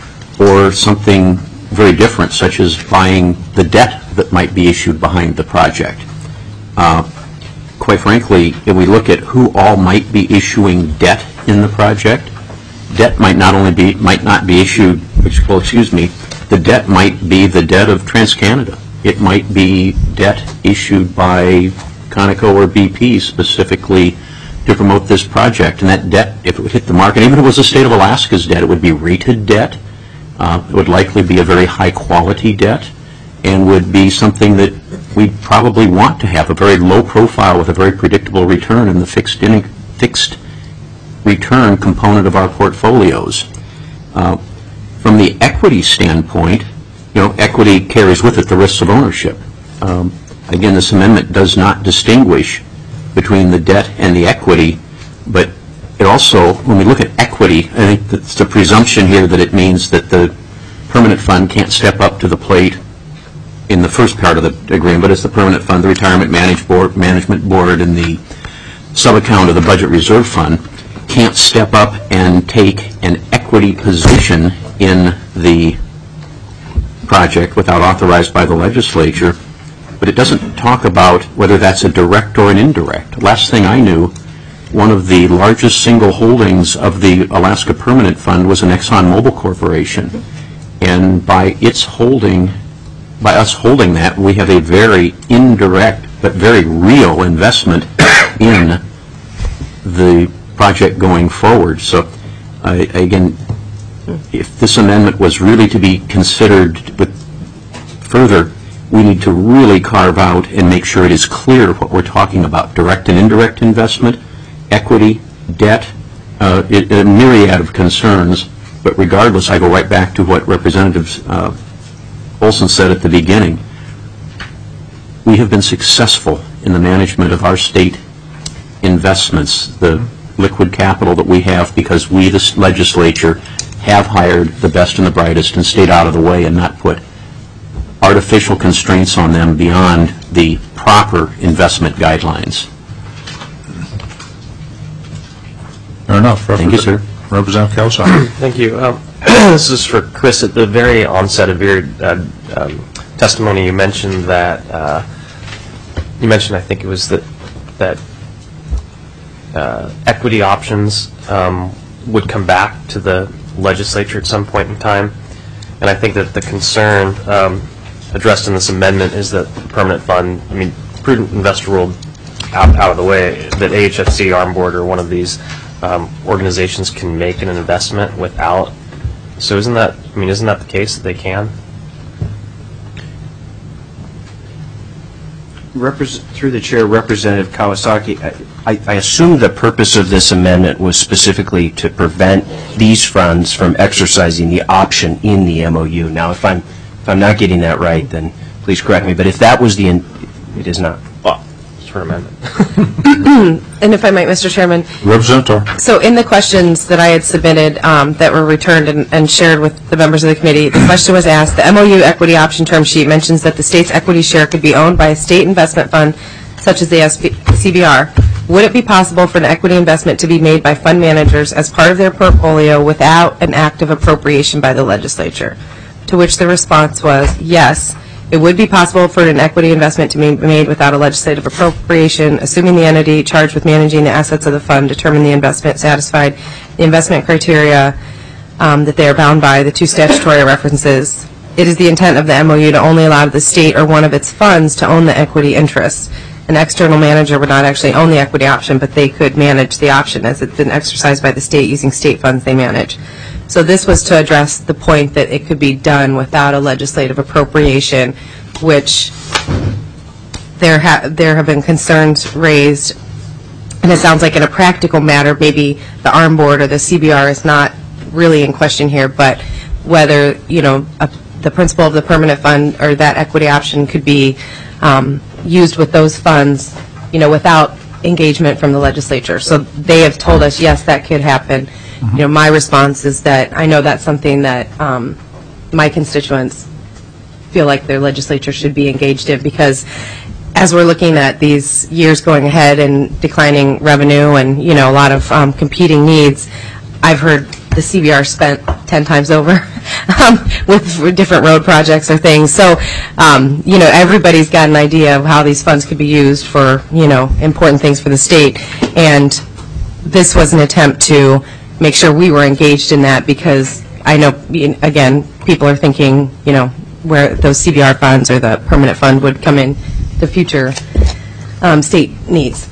or something very different, such as buying the debt that might be issued behind the project. Uh, Quite frankly, if we look at who all might be issuing debt in the project, debt might not only be might not be issued. Well, excuse me, the debt might be the debt of TransCanada. It might be debt issued by Conoco or B P specifically to promote this project. And that debt, if it would hit the market, even if it was the state of Alaska's debt, it would be rated debt. Uh, it would likely be a very high quality debt, and would be something that we probably want to have, a very low profile with a very predictable return in the fixed in, fixed return component of our portfolios. Uh, from the equity standpoint, you know, equity carries with it the risks of ownership. Um, again, this amendment does not distinguish between the debt and the equity, but it also, when we look at equity, I think it's the presumption here that it means that the permanent fund can't step up to the plate in the first part of the agreement, but it's the permanent fund, the retirement manage board, management board, and the sub-account of the budget reserve fund can't step up and take an equity position in the project without authorized by the legislature. But it doesn't talk about whether that's a direct or an indirect. Last thing I knew, one of the largest single holdings of the Alaska Permanent Fund was an ExxonMobil Corporation. And by its holding By us holding that, we have a very indirect but very real investment in the project going forward. So, uh, again, if this amendment was really to be considered with further, we need to really carve out and make sure it is clear what we're talking about. Direct and indirect investment, equity, debt, uh, it, a myriad of concerns. But regardless, I go right back to what Representative uh, Olson said at the beginning. We have been successful in the management of our state investments, the liquid capital that we have, because we, the legislature, have hired the best and the brightest and stayed out of the way and not put artificial constraints on them beyond the proper investment guidelines. Fair enough. Thank you, sir. Representative Kawasaki. Thank you. Um, this is for Chris. At the very onset of your uh, um, testimony, you mentioned that uh, you mentioned, I think it was that that uh, equity options um, would come back to the legislature at some point in time, and I think that the concern um, addressed in this amendment is that the permanent fund, I mean, prudent investor rule out, out of the way, that A H F C, Arm Board, or one of these um, organizations can make an investment without. So isn't that, I mean, isn't that the case that they can? Repres through the chair, Representative Kawasaki, I, I assume the purpose of this amendment was specifically to prevent these funds from exercising the option in the M O U. Now, if I'm if I'm not getting that right, then please correct me. But if that was the, in it is not. Well, it's for an amendment. And if I might, Mister Chairman. Representative. So in the questions that I had submitted um, that were returned and, and shared with the members of the committee, the question was asked, the M O U equity option term sheet mentions that the state's equity share could be owned by a state investment fund such as the C B R. Would it be possible for an equity investment to be made by fund managers as part of their portfolio without an act of appropriation by the legislature? To which the response was, yes, it would be possible for an equity investment to be made without a legislative appropriation, assuming the entity charged with managing the assets of the fund determined the investment satisfied the investment criteria um, that they are bound by, the two statutory references. It is the intent of the M O U to only allow the state or one of its funds to own the equity interests. An external manager would not actually own the equity option, but they could manage the option as it's been exercised by the state using state funds they manage. So this was to address the point that it could be done without a legislative appropriation, which there, ha there have been concerns raised. And it sounds like in a practical matter, maybe the Arm Board or the C B R is not really in question here, but whether, you know, a, the principle of the permanent fund or that equity option could be um, used with those funds, you know, without engagement from the legislature. So they have told us, yes, that could happen. You know, my response is that I know that's something that um, my constituents feel like their legislature should be engaged in, because as we're looking at these years going ahead and declining revenue and, you know, a lot of um, competing needs, I've heard the C B R spent ten times over um, with different road projects or things. So, um, you know, everybody's got an idea of how these funds could be used for, you know, important things for the state. And this was an attempt to make sure we were engaged in that, because I know, again, people are thinking, you know, where those C B R funds or the permanent fund would come in the future um, state needs.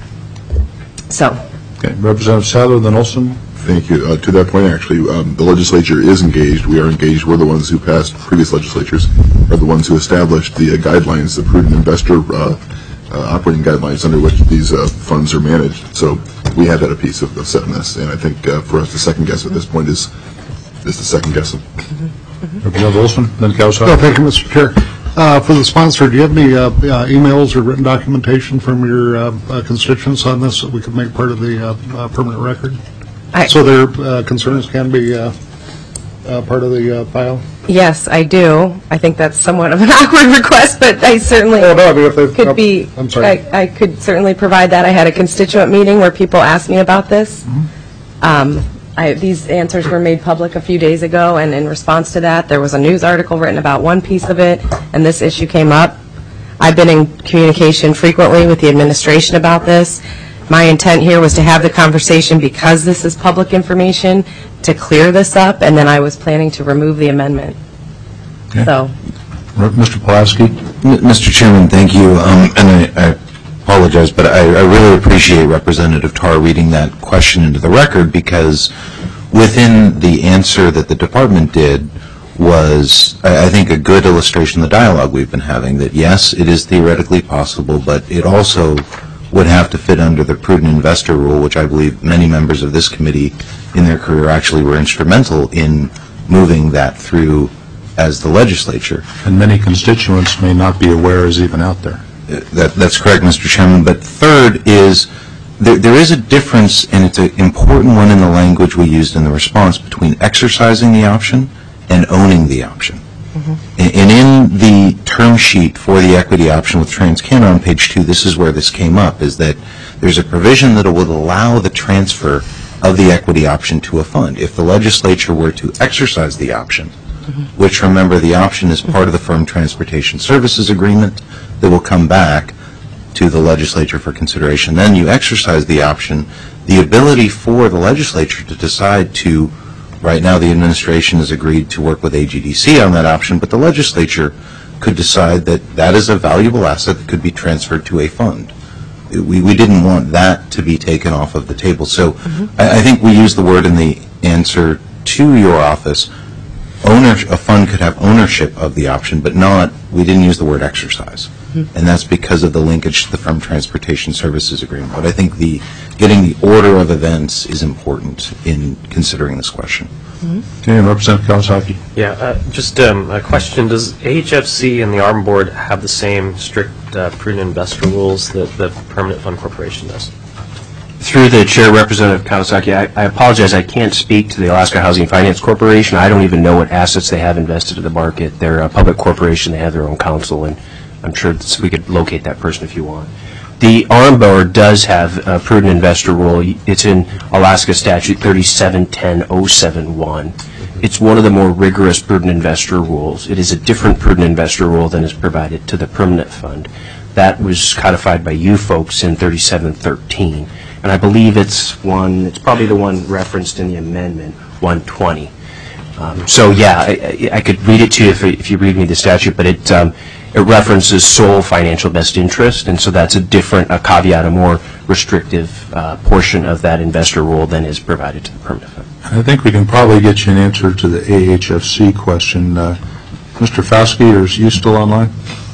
So. Okay, Representative Sadler, then Olson. Thank you. Uh, to that point, actually, um, the legislature is engaged. We are engaged. We're the ones who passed previous legislatures, are the ones who established the uh, guidelines, the prudent investor uh, uh, operating guidelines under which these uh, funds are managed. So we have had a piece of, of setting this, and I think uh, for us to second guess at this point is is the second guessing. Mm-hmm. Representative Olson, then Kawasaki. Oh, thank you, Mister Chair. Uh, for the sponsor, do you have any uh, uh, emails or written documentation from your uh, uh, constituents on this that we could make part of the uh, uh, permanent record? I, so their uh, concerns can be uh, uh, part of the uh, file? Yes, I do. I think that's somewhat of an awkward request, but I certainly oh, no, I mean, if they, could uh, be. I'm sorry. I, I could certainly provide that. I had a constituent meeting where people asked me about this. Mm-hmm. um, I, these answers were made public a few days ago, and in response to that, there was a news article written about one piece of it, and this issue came up. I've been in communication frequently with the administration about this. My intent here was to have the conversation because this is public information to clear this up, and then I was planning to remove the amendment. Okay. So, Mister Pulaski. Mister Chairman, thank you. Um, and I, I apologize, but I, I really appreciate Representative Tarr reading that question into the record, because within the answer that the department did, was, I I think, a good illustration of the dialogue we've been having, that yes, it is theoretically possible, but it also would have to fit under the prudent investor rule, which I believe many members of this committee in their career actually were instrumental in moving that through as the legislature. And many constituents may not be aware is even out there. That, that's correct, Mister Chairman. But third is, there, there is a difference, and it's an important one in the language we used in the response, between exercising the option and owning the option. Mm-hmm. And, and in the term sheet for the equity option with TransCanada on page two, this is where this came up, is that there's a provision that would allow the transfer of the equity option to a fund. If the legislature were to exercise the option, mm-hmm. which, remember, the option is part of the Firm Transportation Services Agreement that will come back to the legislature for consideration. Then you exercise the option. The ability for the legislature to decide to, right now the administration has agreed to work with A G D C on that option, but the legislature could decide that that is a valuable asset that could be transferred to a fund. We, we didn't want that to be taken off of the table. So mm-hmm. I, I think we used the word in the answer to your office. Owner, a fund could have ownership of the option, but not, we didn't use the word exercise. Mm-hmm. And that's because of the linkage to the Firm Transportation Services Agreement. But I think the getting the order of events is important in considering this question. Mm-hmm. Okay, Representative Kawasaki. Yeah, uh, just um, a question. Does A H F C and the ARM Board have the same strict uh, prudent investor rules that the Permanent Fund Corporation does? Through the Chair, Representative Kawasaki, I, I apologize, I can't speak to the Alaska Housing Finance Corporation. I don't even know what assets they have invested in the market. They're a public corporation. They have their own counsel, and I'm sure we could locate that person if you want. The ARM Board does have a prudent investor rule. It's in Alaska Statute thirty-seven ten oh seven one. It's one of the more rigorous prudent investor rules. It is a different prudent investor rule than is provided to the permanent fund. That was codified by you folks in thirty-seven thirteen. And I believe it's one, it's probably the one referenced in the amendment, one twenty. Um, so yeah, I, I could read it to you if, if you read me the statute, but it um, it references sole financial best interest, and so that's a different, a caveat, a more restrictive uh, portion of that investor rule than is provided to the permanent fund. I think we can probably get you an answer to the A H F C question. Uh, Mister Fauske, are you still online?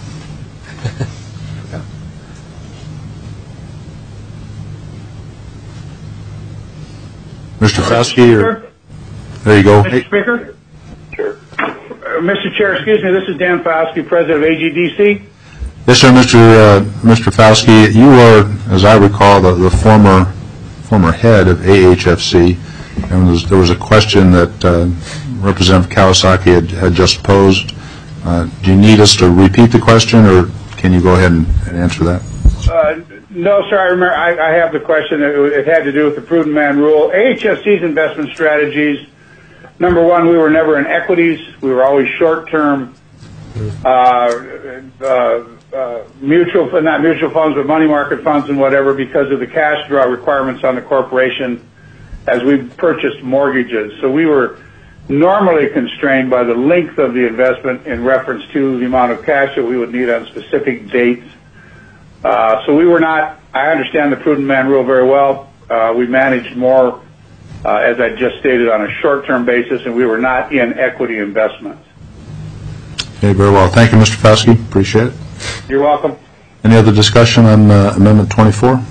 Mister Fauske, or there you go. Mister Speaker? Sure. Uh, Mister Chair, excuse me, this is Dan Fauske, President of A G D C. Yes, sir, Mister Uh, Mister Fauske, you are, as I recall, the, the former former head of A H F C, and was, there was a question that uh, Representative Kawasaki had, had just posed. Uh, do you need us to repeat the question, or can you go ahead and, and answer that? Uh, no, sir, I remember, I, I have the question. It, it had to do with the prudent man rule. A H F C's investment strategies, number one, we were never in equities. We were always short-term, uh, uh, uh, mutual, not mutual funds, but money market funds and whatever, because of the cash draw requirements on the corporation as we purchased mortgages. So we were normally constrained by the length of the investment in reference to the amount of cash that we would need on specific dates. Uh, so we were not, I understand the prudent man rule very well. Uh, we managed more, uh, as I just stated, on a short-term basis, and we were not in equity investments. Okay, very well. Thank you, Mister Fauske. Appreciate it. You're welcome. Any other discussion on uh, Amendment twenty-four?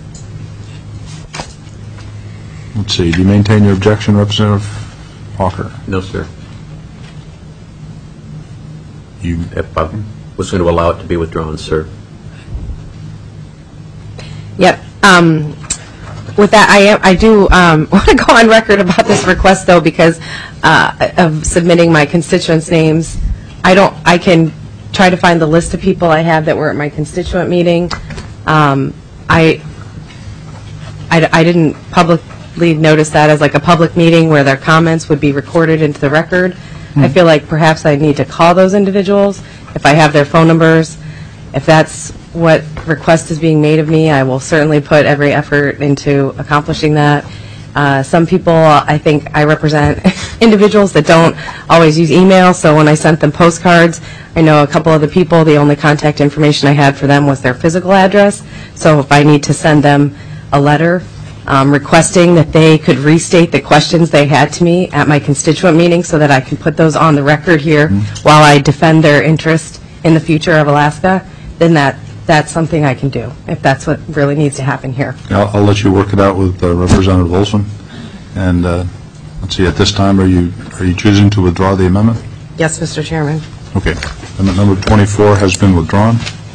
Let's see. Do you maintain your objection, Representative Hawker? No, sir. You if I was going to allow it to be withdrawn, sir. Yep. Um, with that, I am, I do um, want to go on record about this request, though, because uh, of submitting my constituents' names. I don't. I can try to find the list of people I have that were at my constituent meeting. Um, I, I, I didn't publicly notice that as like a public meeting where their comments would be recorded into the record. Mm-hmm. I feel like perhaps I need to call those individuals if I have their phone numbers. If that's what request is being made of me, I will certainly put every effort into accomplishing that. Uh, some people, I think I represent individuals that don't always use email, so when I sent them postcards, I know a couple of the people, the only contact information I had for them was their physical address. So if I need to send them a letter, um, requesting that they could restate the questions they had to me at my constituent meeting so that I can put those on the record here while I defend their interest in the future of Alaska, then that that's something I can do, if that's what really needs to happen here. I'll, I'll let you work it out with uh, Representative Olson. And uh, let's see, at this time, are you are you choosing to withdraw the amendment? Yes, Mister Chairman. Okay. Amendment number twenty-four has been withdrawn.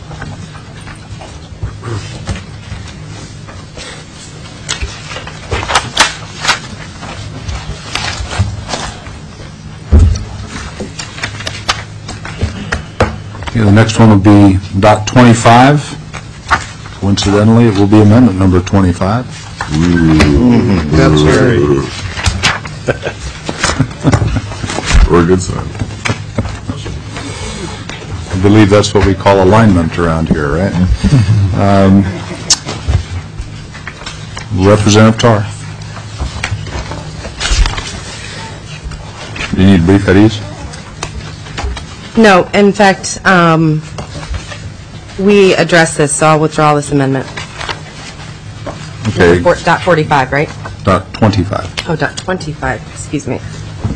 Okay, the next one will be dot twenty-five. Coincidentally, it will be amendment number twenty-five. That's right. Or a good sign. I believe that's what we call alignment around here, right? um, Representative Tarr. Do you need a brief at ease? No, in fact, um, we addressed this, so I'll withdraw this amendment. Okay. Four, dot forty-five, right? Dot twenty-five. Oh, dot twenty-five, excuse me.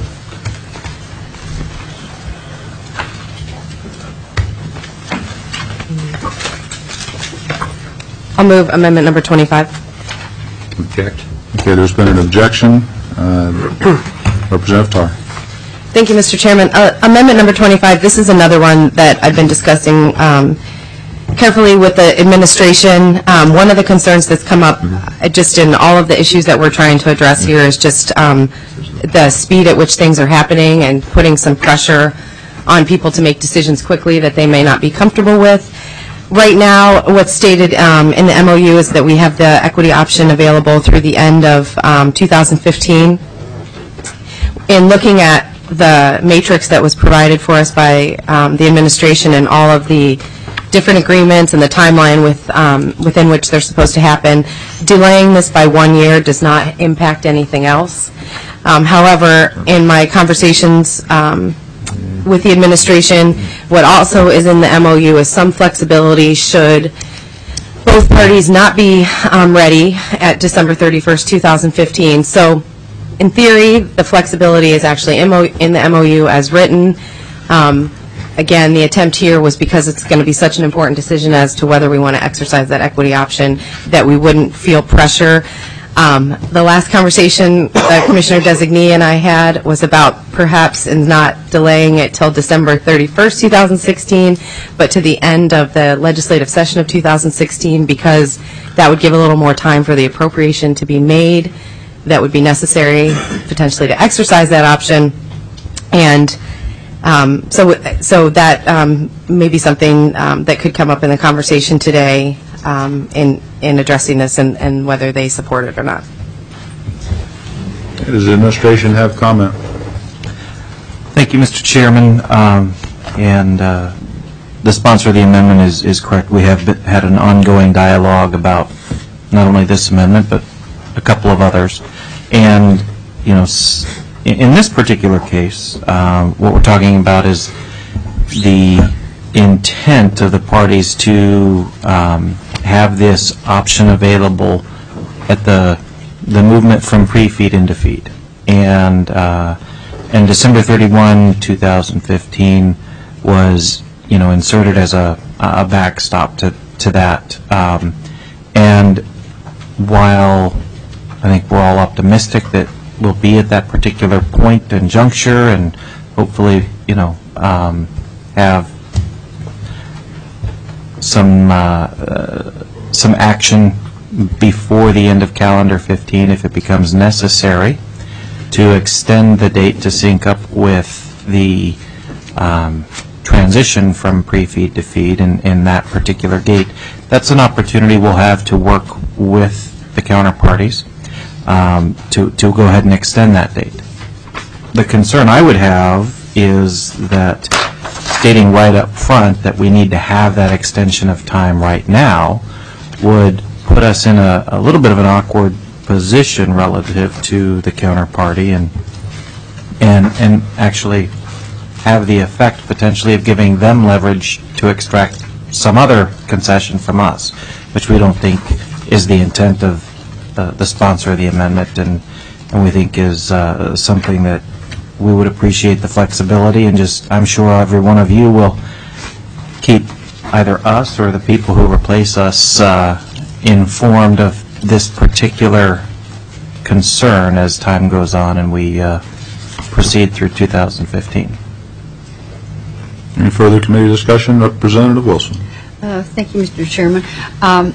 I'll move amendment number twenty-five. Object. Okay, there's been an objection. Uh, Representative Tarr. Thank you, Mister Chairman. Uh, amendment number twenty-five, this is another one that I've been discussing um, carefully with the administration. Um, one of the concerns that's come up uh, just in all of the issues that we're trying to address here is just um, the speed at which things are happening and putting some pressure on people to make decisions quickly that they may not be comfortable with. Right now, what's stated um, in the M O U is that we have the equity option available through the end of um, two thousand fifteen. In looking at the matrix that was provided for us by um, the administration and all of the different agreements and the timeline with, um, within which they're supposed to happen, delaying this by one year does not impact anything else. Um, however, in my conversations um, with the administration, what also is in the M O U is some flexibility should both parties not be um, ready at December thirty-first, two thousand fifteen. So in theory, the flexibility is actually in the M O U as written. Um, again, the attempt here was because it's going to be such an important decision as to whether we want to exercise that equity option that we wouldn't feel pressure. Um, the last conversation that Commissioner Designee and I had was about perhaps in not delaying it till December thirty-first, two thousand sixteen, but to the end of the legislative session of two thousand sixteen, because that would give a little more time for the appropriation to be made that would be necessary potentially to exercise that option. And um, so so that um, may be something um, that could come up in the conversation today um, in, in addressing this and, and whether they support it or not. Does the administration have comment? Thank you, Mister Chairman. Um, and uh, the sponsor of the amendment is, is correct. We have been, had an ongoing dialogue about not only this amendment, but a couple of others. And, you know, s in this particular case, um, what we're talking about is the intent of the parties to um, have this option available at the the movement from pre-feed into feed. And uh, and December thirty-first, two thousand fifteen was, you know, inserted as a, a backstop to, to that. Um, and while I think we're all optimistic that we'll be at that particular point and juncture and hopefully, you know, um, have some uh, uh, some action before the end of calendar fifteen if it becomes necessary to extend the date to sync up with the um, transition from pre-feed to feed in, in that particular gate. That's an opportunity we'll have to work with the counterparties um, to, to go ahead and extend that date. The concern I would have is that stating right up front that we need to have that extension of time right now would put us in a, a little bit of an awkward position relative to the counterparty and and and actually have the effect potentially of giving them leverage to extract some other concession from us, which we don't think is the intent of uh, the sponsor of the amendment, and, and we think is uh, something that we would appreciate the flexibility, and just, I'm sure every one of you will keep either us or the people who replace us uh, informed of this particular concern as time goes on and we uh, proceed through two thousand fifteen. Any further committee discussion? Representative Wilson. Uh, Thank you, Mister Chairman. Um,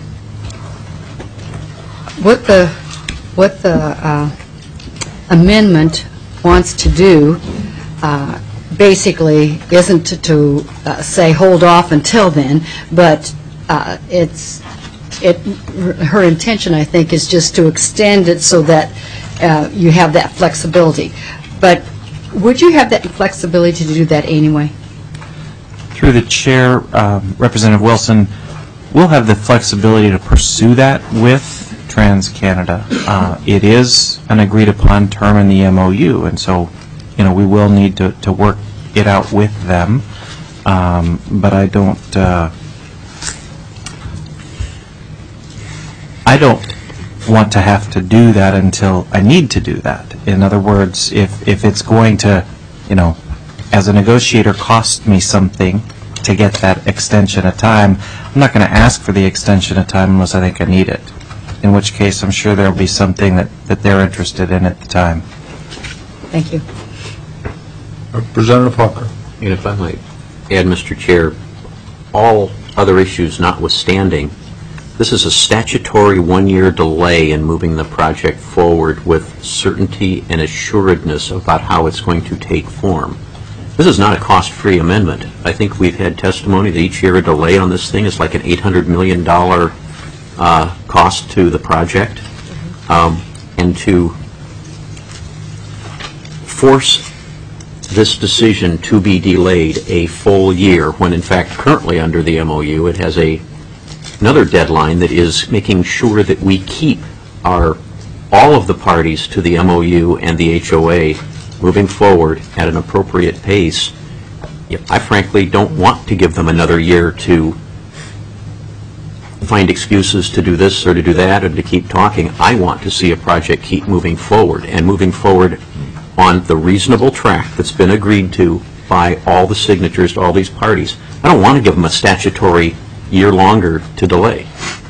What the, what the uh, amendment wants to do uh, basically isn't to- to uh, say hold off until then, but uh, it's, it, her intention, I think, is just to extend it so that uh, you have that flexibility. But would you have that flexibility to do that anyway? Through the chair, um, Representative Wilson, we'll have the flexibility to pursue that with TransCanada. Uh, it is an agreed-upon term in the M O U, and so, you know, we will need to, to work it out with them. Um, but I don't, uh, I don't want to have to do that until I need to do that. In other words, if, if it's going to, you know, as a negotiator, cost me something to get that extension of time, I'm not going to ask for the extension of time unless I think I need it, in which case I'm sure there will be something that, that they're interested in at the time. Thank you. Representative Hawker. And if I might add, Mister Chair, all other issues notwithstanding, this is a statutory one-year delay in moving the project forward with certainty and assuredness about how it's going to take form. This is not a cost-free amendment. I think we've had testimony that each year a delay on this thing is like an eight hundred million dollars uh, cost to the project. Um, and to force this decision to be delayed a full year, when in fact currently under the M O U it has a another deadline that is making sure that we keep our all of the parties to the M O U and the H O A moving forward at an appropriate pace. I frankly don't want to give them another year to find excuses to do this or to do that or to keep talking. I want to see a project keep moving forward and moving forward on the reasonable track that's been agreed to by all the signatures to all these parties. I don't want to give them a statutory year longer to delay.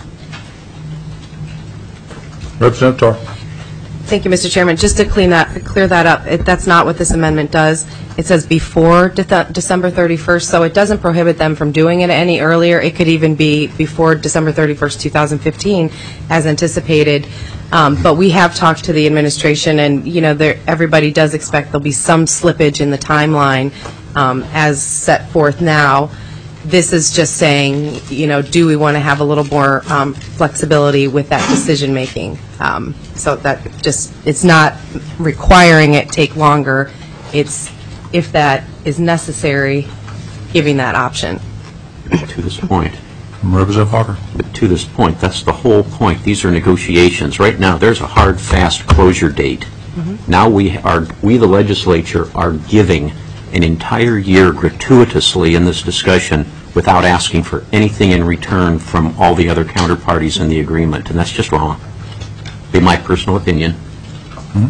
Representative Tar. Thank you, Mister Chairman. Just to clean that, clear that up, it, that's not what this amendment does. It says before de- December thirty-first, so it doesn't prohibit them from doing it any earlier. It could even be before December thirty-first, two thousand fifteen, as anticipated. Um, but we have talked to the administration, and you know, there, everybody does expect there'll be some slippage in the timeline um, as set forth now. This is just saying, you know, do we want to have a little more um, flexibility with that decision making? Um, so that just, it's not requiring it take longer. It's, if that is necessary, giving that option. To this point. Representative Hawker. But to this point, that's the whole point. These are negotiations. Right now, there's a hard, fast closure date. Mm-hmm. Now we are, we the legislature are giving an entire year gratuitously in this discussion without asking for anything in return from all the other counterparties in the agreement, and that's just wrong. Be my personal opinion. Mm-hmm.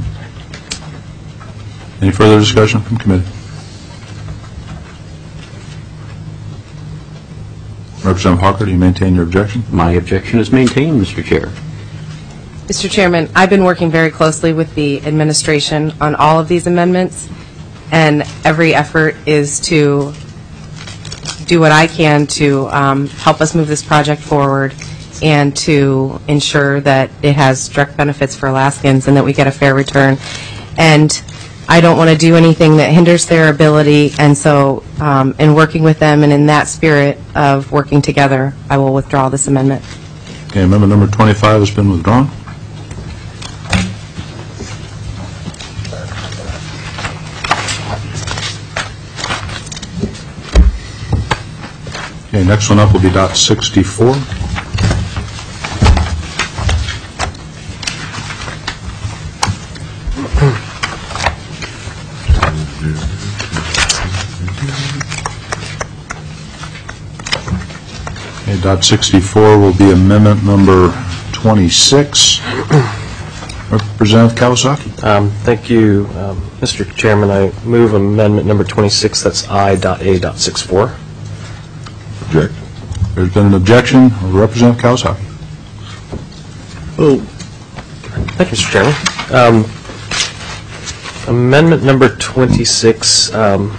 Any further discussion from committee? Representative Hawker, do you maintain your objection? My objection is maintained, Mister Chair. Mister Chairman, I've been working very closely with the administration on all of these amendments, and every effort is to do what I can to um, help us move this project forward and to ensure that it has direct benefits for Alaskans and that we get a fair return. And I don't want to do anything that hinders their ability, and so um, in working with them and in that spirit of working together, I will withdraw this amendment. Okay, amendment number twenty-five has been withdrawn. Okay, next one up will be dot sixty-four. Okay, dot sixty-four will be amendment number twenty-six. Representative Kawasaki. Um, Thank you, um, Mister Chairman. I move amendment number twenty-six, that's I dot A dot six four. Object. There's been an objection. Representative Kawasaki. Oh. Thank you, Mister Chairman. Um, amendment number twenty-six, um,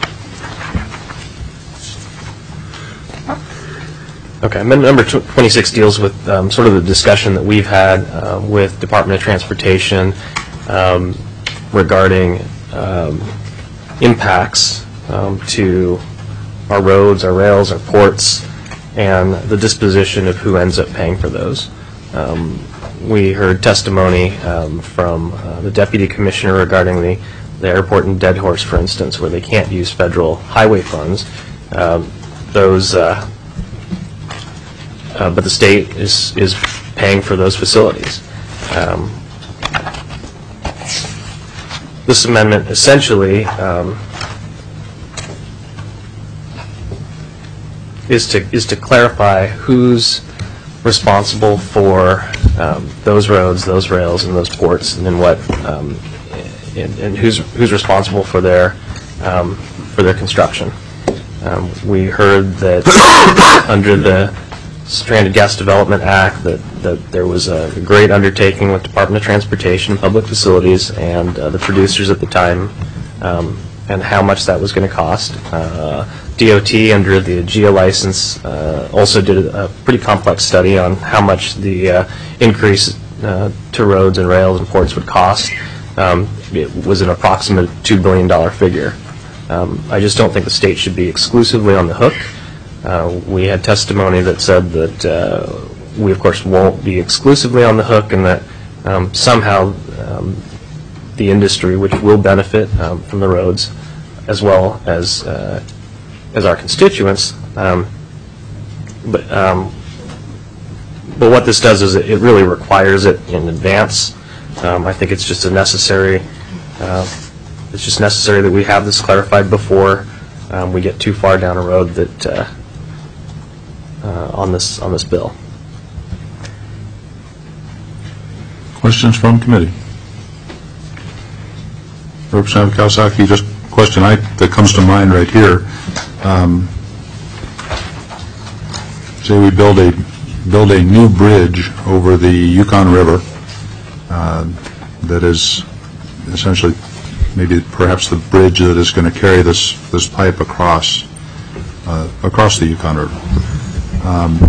okay, amendment number twenty-six deals with um, sort of the discussion that we've had uh, with Department of Transportation um, regarding um, impacts um, to our roads, our rails, our ports, and the disposition of who ends up paying for those. Um, we heard testimony um, from uh, the Deputy Commissioner regarding the, the airport in Deadhorse, for instance, where they can't use federal highway funds. Um, those, uh, uh, but the state is, is paying for those facilities. Um, this amendment essentially um, is to is to clarify who's responsible for um, those roads, those rails, and those ports, and then what, um, and, and who's who's responsible for their um, for their construction. Um, we heard that under the Stranded Gas Development Act that, that there was a great undertaking with Department of Transportation and Public Facilities and uh, the producers at the time, um, and how much that was going to cost. Uh, D O T, under the G A license, uh, also did a, a pretty complex study on how much the uh, increase uh, to roads and rails and ports would cost. Um, it was an approximate two billion dollars figure. Um, I just don't think the state should be exclusively on the hook. Uh, we had testimony that said that uh, we, of course, won't be exclusively on the hook, and that um, somehow um, the industry, which will benefit um, from the roads, as well as uh, as our constituents. Um, but um, but what this does is it, it really requires it in advance. Um, I think it's just a necessary. Uh, it's just necessary that we have this clarified before um, we get too far down a road that uh, uh, on this on this bill. Questions from committee? Representative Kawasaki, just a question I, that comes to mind right here. Um, say we build a build a new bridge over the Yukon River uh, that is essentially maybe perhaps the bridge that is going to carry this this pipe across uh, across the Yukon River. Um,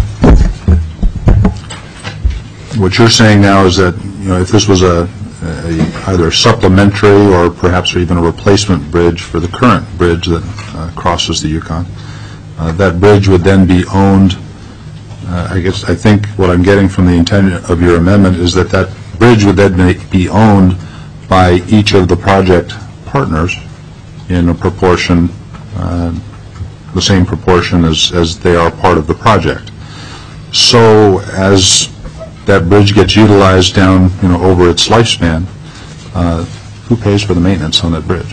what you're saying now is that, you know, if this was a A, either a supplementary or perhaps even a replacement bridge for the current bridge that uh, crosses the Yukon. Uh, that bridge would then be owned, uh, I guess, I think what I'm getting from the intent of your amendment is that that bridge would then be owned by each of the project partners in a proportion, uh, the same proportion as, as they are part of the project. So as that bridge gets utilized down, you know, over its lifespan, uh, who pays for the maintenance on that bridge?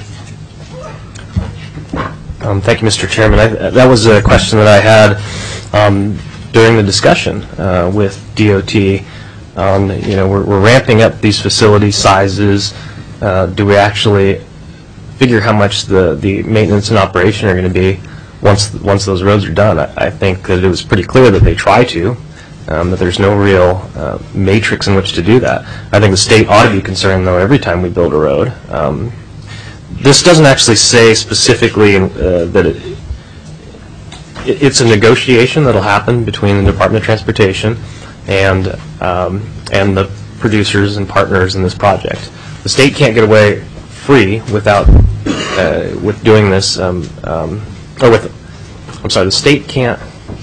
Um, thank you, Mister Chairman. I, that was a question that I had um, during the discussion uh, with D O T. On, you know, we're, we're ramping up these facility sizes. Uh, do we actually figure how much the, the maintenance and operation are going to be once once those roads are done? I, I think that it was pretty clear that they try to. Um, that there's no real uh, matrix in which to do that. I think the state ought to be concerned, though, every time we build a road. Um, this doesn't actually say specifically uh, that it, it, it's a negotiation that will happen between the Department of Transportation and um, and the producers and partners in this project. The state can't get away free without uh, with doing this, um, um, or with. I'm sorry, the state can't.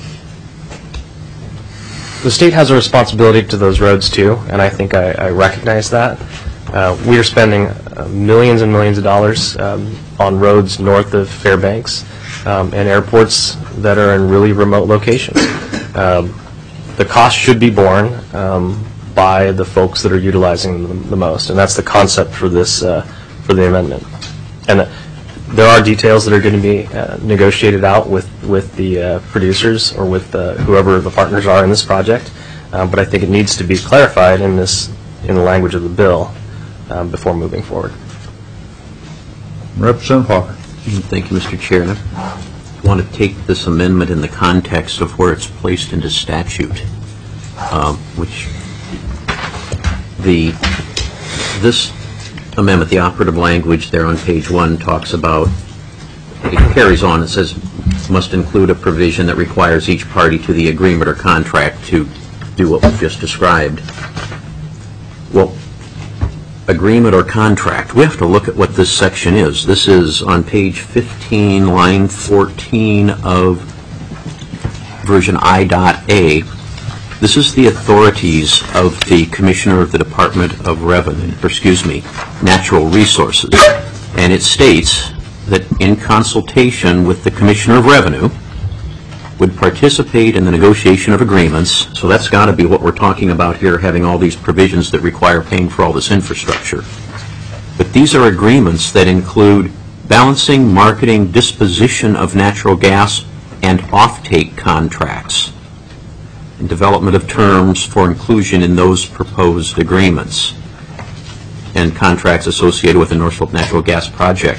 The state has a responsibility to those roads too, and I think I, I recognize that. Uh, we are spending uh, millions and millions of dollars um, on roads north of Fairbanks um, and airports that are in really remote locations. Um, the cost should be borne um, by the folks that are utilizing them the most, and that's the concept for this uh, for the amendment. And uh, there are details that are going to be uh, negotiated out with with the uh, producers or with uh, whoever the partners are in this project. um, but I think it needs to be clarified in this, in the language of the bill um, before moving forward. Representative Hawker. Thank you, Mister Chair. I want to take this amendment in the context of where it's placed into statute, um, which the this amendment, the operative language there on page one, talks about, it carries on, it says, must include a provision that requires each party to the agreement or contract to do what we've just described. Well, agreement or contract, we have to look at what this section is. This is on page fifteen, line fourteen of version I.A. This is the authorities of the Commissioner of the Department of Revenue, or excuse me, Natural Resources. And it states that in consultation with the Commissioner of Revenue would participate in the negotiation of agreements. So that's got to be what we're talking about here, having all these provisions that require paying for all this infrastructure. But these are agreements that include balancing, marketing, disposition of natural gas, and offtake contracts, and development of terms for inclusion in those proposed agreements, and contracts associated with the North Slope Natural Gas Project.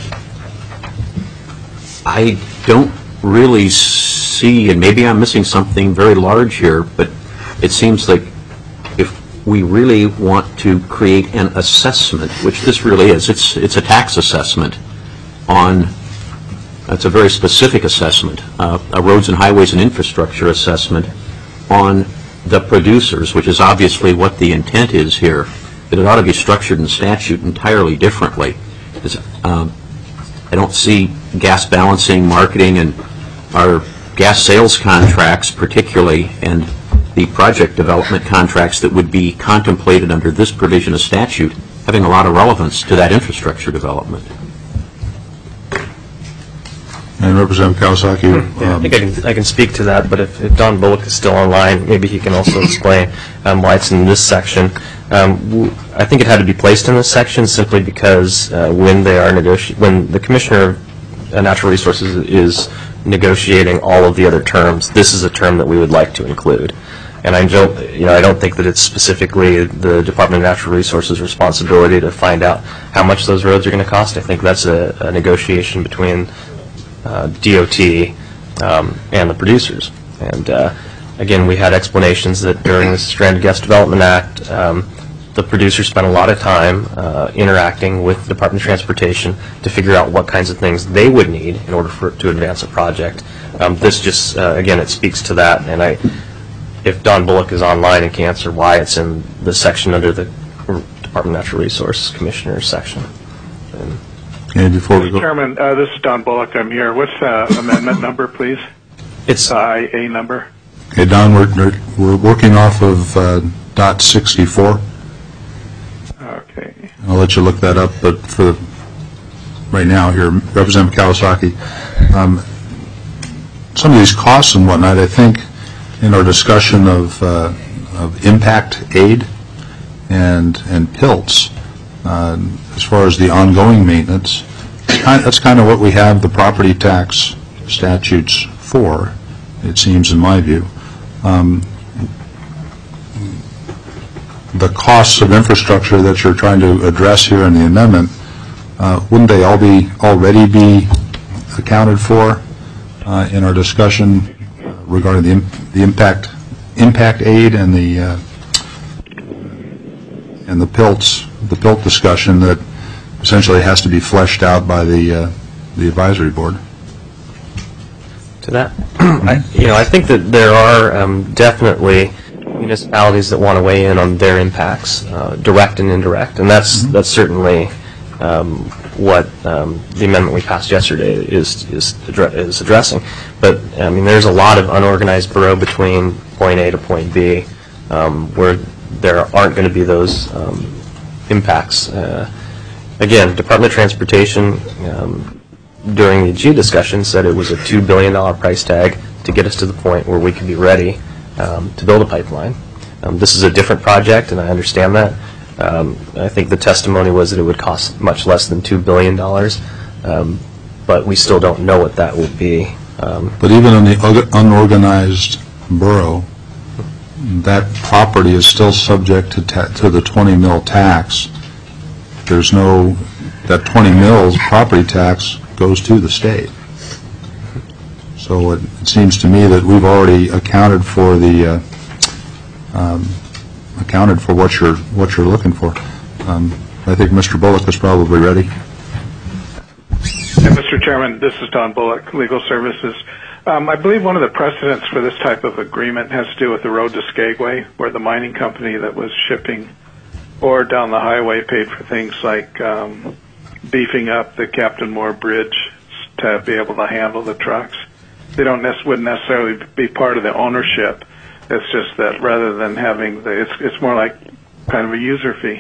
I don't really see, and maybe I'm missing something very large here, but it seems like if we really want to create an assessment, which this really is, it's it's a tax assessment on, it's a very specific assessment, uh, a roads and highways and infrastructure assessment on the producers, which is obviously what the intent is here, that it ought to be structured in statute entirely differently. Um, I don't see gas balancing, marketing, and our gas sales contracts particularly, and the project development contracts that would be contemplated under this provision of statute having a lot of relevance to that infrastructure development. And Representative Kawasaki. Yeah, I think I can, I can speak to that, but if, if Don Bullock is still online, maybe he can also explain um, why it's in this section. Um, w I think it had to be placed in this section simply because uh, when they are negoti when the Commissioner of uh, Natural Resources is negotiating all of the other terms, this is a term that we would like to include. And I don't, you know, I don't think that it's specifically the Department of Natural Resources' responsibility to find out how much those roads are going to cost. I think that's a, a negotiation between uh, D O T um, and the producers. And uh, again, we had explanations that during the Stranded Gas Development Act, um, the producers spent a lot of time uh, interacting with the Department of Transportation to figure out what kinds of things they would need in order for to advance a project. Um, this just, uh, again, it speaks to that. And I, if Don Bullock is online and can answer why it's in the section under the Department of Natural Resources Commissioner's section. And, and before we go, Chairman, uh, this is Don Bullock. I'm here. What's the amendment number, please? It's uh, I A number. Okay, Don, we're we're working off of uh, dot sixty-four. Okay. I'll let you look that up, but for right now here, Representative Kawasaki, um, some of these costs and whatnot, I think in our discussion of, uh, of impact aid and, and P I L Ts, uh, as far as the ongoing maintenance, that's kind of what we have the property tax statutes for, it seems in my view. Um, the costs of infrastructure that you're trying to address here in the amendment, uh, wouldn't they all be already be accounted for uh, in our discussion regarding the, the impact impact aid and the uh, and the P I L Ts, the P I L T discussion that essentially has to be fleshed out by the uh, the advisory board? To that, I, you know, I think that there are um, definitely municipalities that want to weigh in on their impacts, uh, direct and indirect, and that's mm-hmm. that's certainly um, what um, the amendment we passed yesterday is is, addre is addressing. But I mean, there's a lot of unorganized borough between point A to point B, um, where there aren't going to be those um, impacts. Uh, again, Department of Transportation um, during the G discussion said it was a two billion dollar price tag to get us to the point where we could be ready Um, to build a pipeline. Um, this is a different project, and I understand that. Um, I think the testimony was that it would cost much less than two billion dollars, um, but we still don't know what that will be. Um, but even in the unorganized borough, that property is still subject to ta- to the twenty mil tax. There's no, that twenty mils property tax goes to the state. So it, it seems to me that we've already accounted for the uh, um, accounted for what you're what you're looking for. Um, I think Mister Bullock is probably ready. Yeah, Mister Chairman, this is Don Bullock, Legal Services. Um, I believe one of the precedents for this type of agreement has to do with the road to Skagway, where the mining company that was shipping ore down the highway paid for things like um, beefing up the Captain Moore Bridge to be able to handle the trucks. They don't nec- wouldn't necessarily be part of the ownership. It's just that rather than having the, it's it's more like kind of a user fee.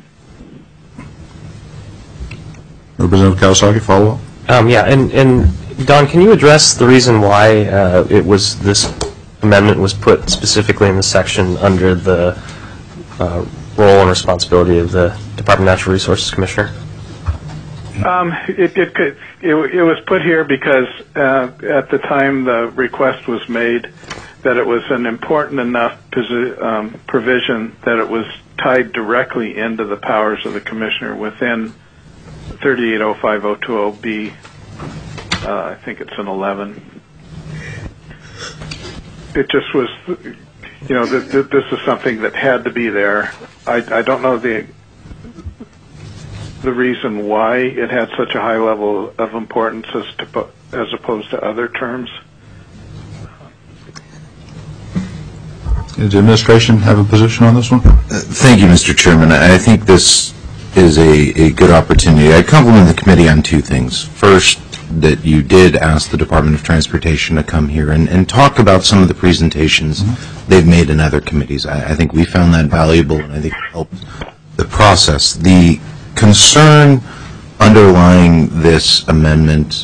Representative Kawasaki, follow up. Um, yeah, and, and Don, can you address the reason why uh, it was this amendment was put specifically in the section under the uh, role and responsibility of the Department of Natural Resources Commissioner? Um, it, it, could, it, it was put here because uh, at the time the request was made that it was an important enough posi- um, provision that it was tied directly into the powers of the Commissioner within thirty-eight oh five oh two oh B. Uh, I think it's an eleven. It just was, you know, th- th- this is something that had to be there. I, I don't know the the reason why it had such a high level of importance as to as opposed to other terms. Does the administration have a position on this one? Uh, thank you, Mister Chairman. I think this is a, a good opportunity. I compliment the committee on two things. First, that you did ask the Department of Transportation to come here and, and talk about some of the presentations mm-hmm. they've made in other committees. I, I think we found that valuable, and I think it helped the process. The concern underlying this amendment,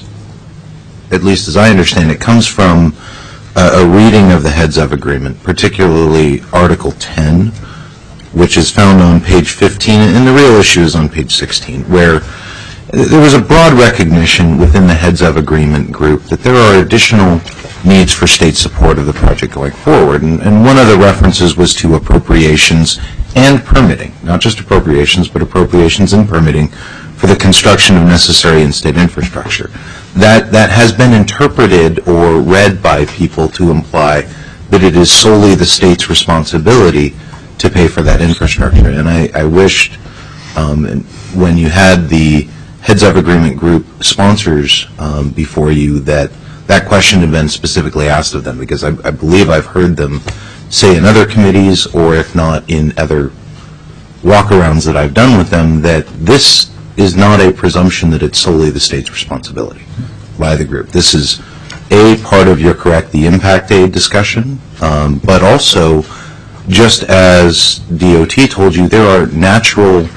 at least as I understand it, comes from a, a reading of the heads-of agreement, particularly Article ten, which is found on page fifteen, and the real issue is on page sixteen, where there was a broad recognition within the heads-of agreement group that there are additional needs for state support of the project going forward. And, and one of the references was to appropriations and permitting, not just appropriations, but appropriations and permitting for the construction of necessary in-state infrastructure. That, that has been interpreted or read by people to imply that it is solely the state's responsibility to pay for that infrastructure. And I, I wished um, when you had the heads-of agreement group sponsors um, before you that that question had been specifically asked of them, because I, I believe I've heard them say in other committees, or if not in other walk-arounds that I've done with them, that this is not a presumption that it's solely the state's responsibility by the group. This is a part of, you're correct, the impact aid discussion, um, but also, just as D O T told you, there are natural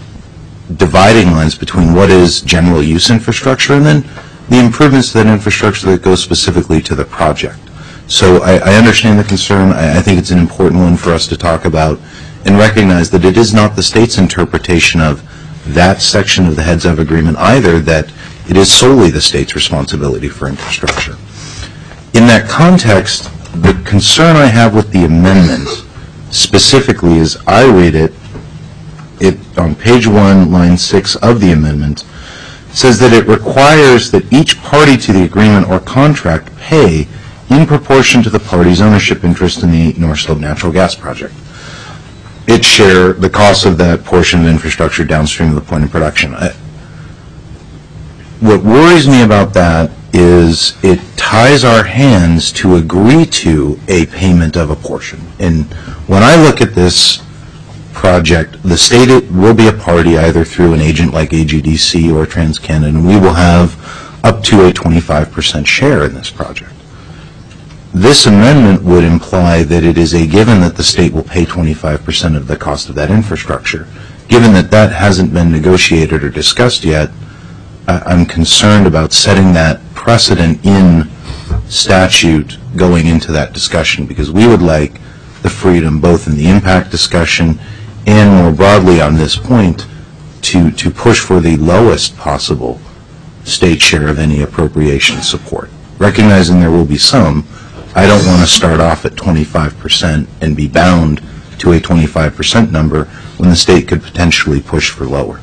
dividing lines between what is general use infrastructure and then the improvements to that infrastructure that go specifically to the project. So I, I understand the concern. I, I think it's an important one for us to talk about and recognize that it is not the state's interpretation of that section of the heads-of agreement either, that it is solely the state's responsibility for infrastructure. In that context, the concern I have with the amendment specifically is I read it, it on page one, line six of the amendment, says that it requires that each party to the agreement or contract pay in proportion to the party's ownership interest in the North Slope Natural Gas Project. It share the cost of that portion of infrastructure downstream of the point of production. I, what worries me about that is it ties our hands to agree to a payment of a portion. And when I look at this project, the state will be a party either through an agent like A G D C or TransCanada, and we will have up to a twenty-five percent share in this project. This amendment would imply that it is a given that the state will pay twenty-five percent of the cost of that infrastructure. Given that that hasn't been negotiated or discussed yet, I'm concerned about setting that precedent in statute going into that discussion, because we would like the freedom, both in the impact discussion and more broadly on this point, to, to push for the lowest possible state share of any appropriation support. Recognizing there will be some, I don't want to start off at twenty-five percent and be bound to a twenty-five percent number when the state could potentially push for lower.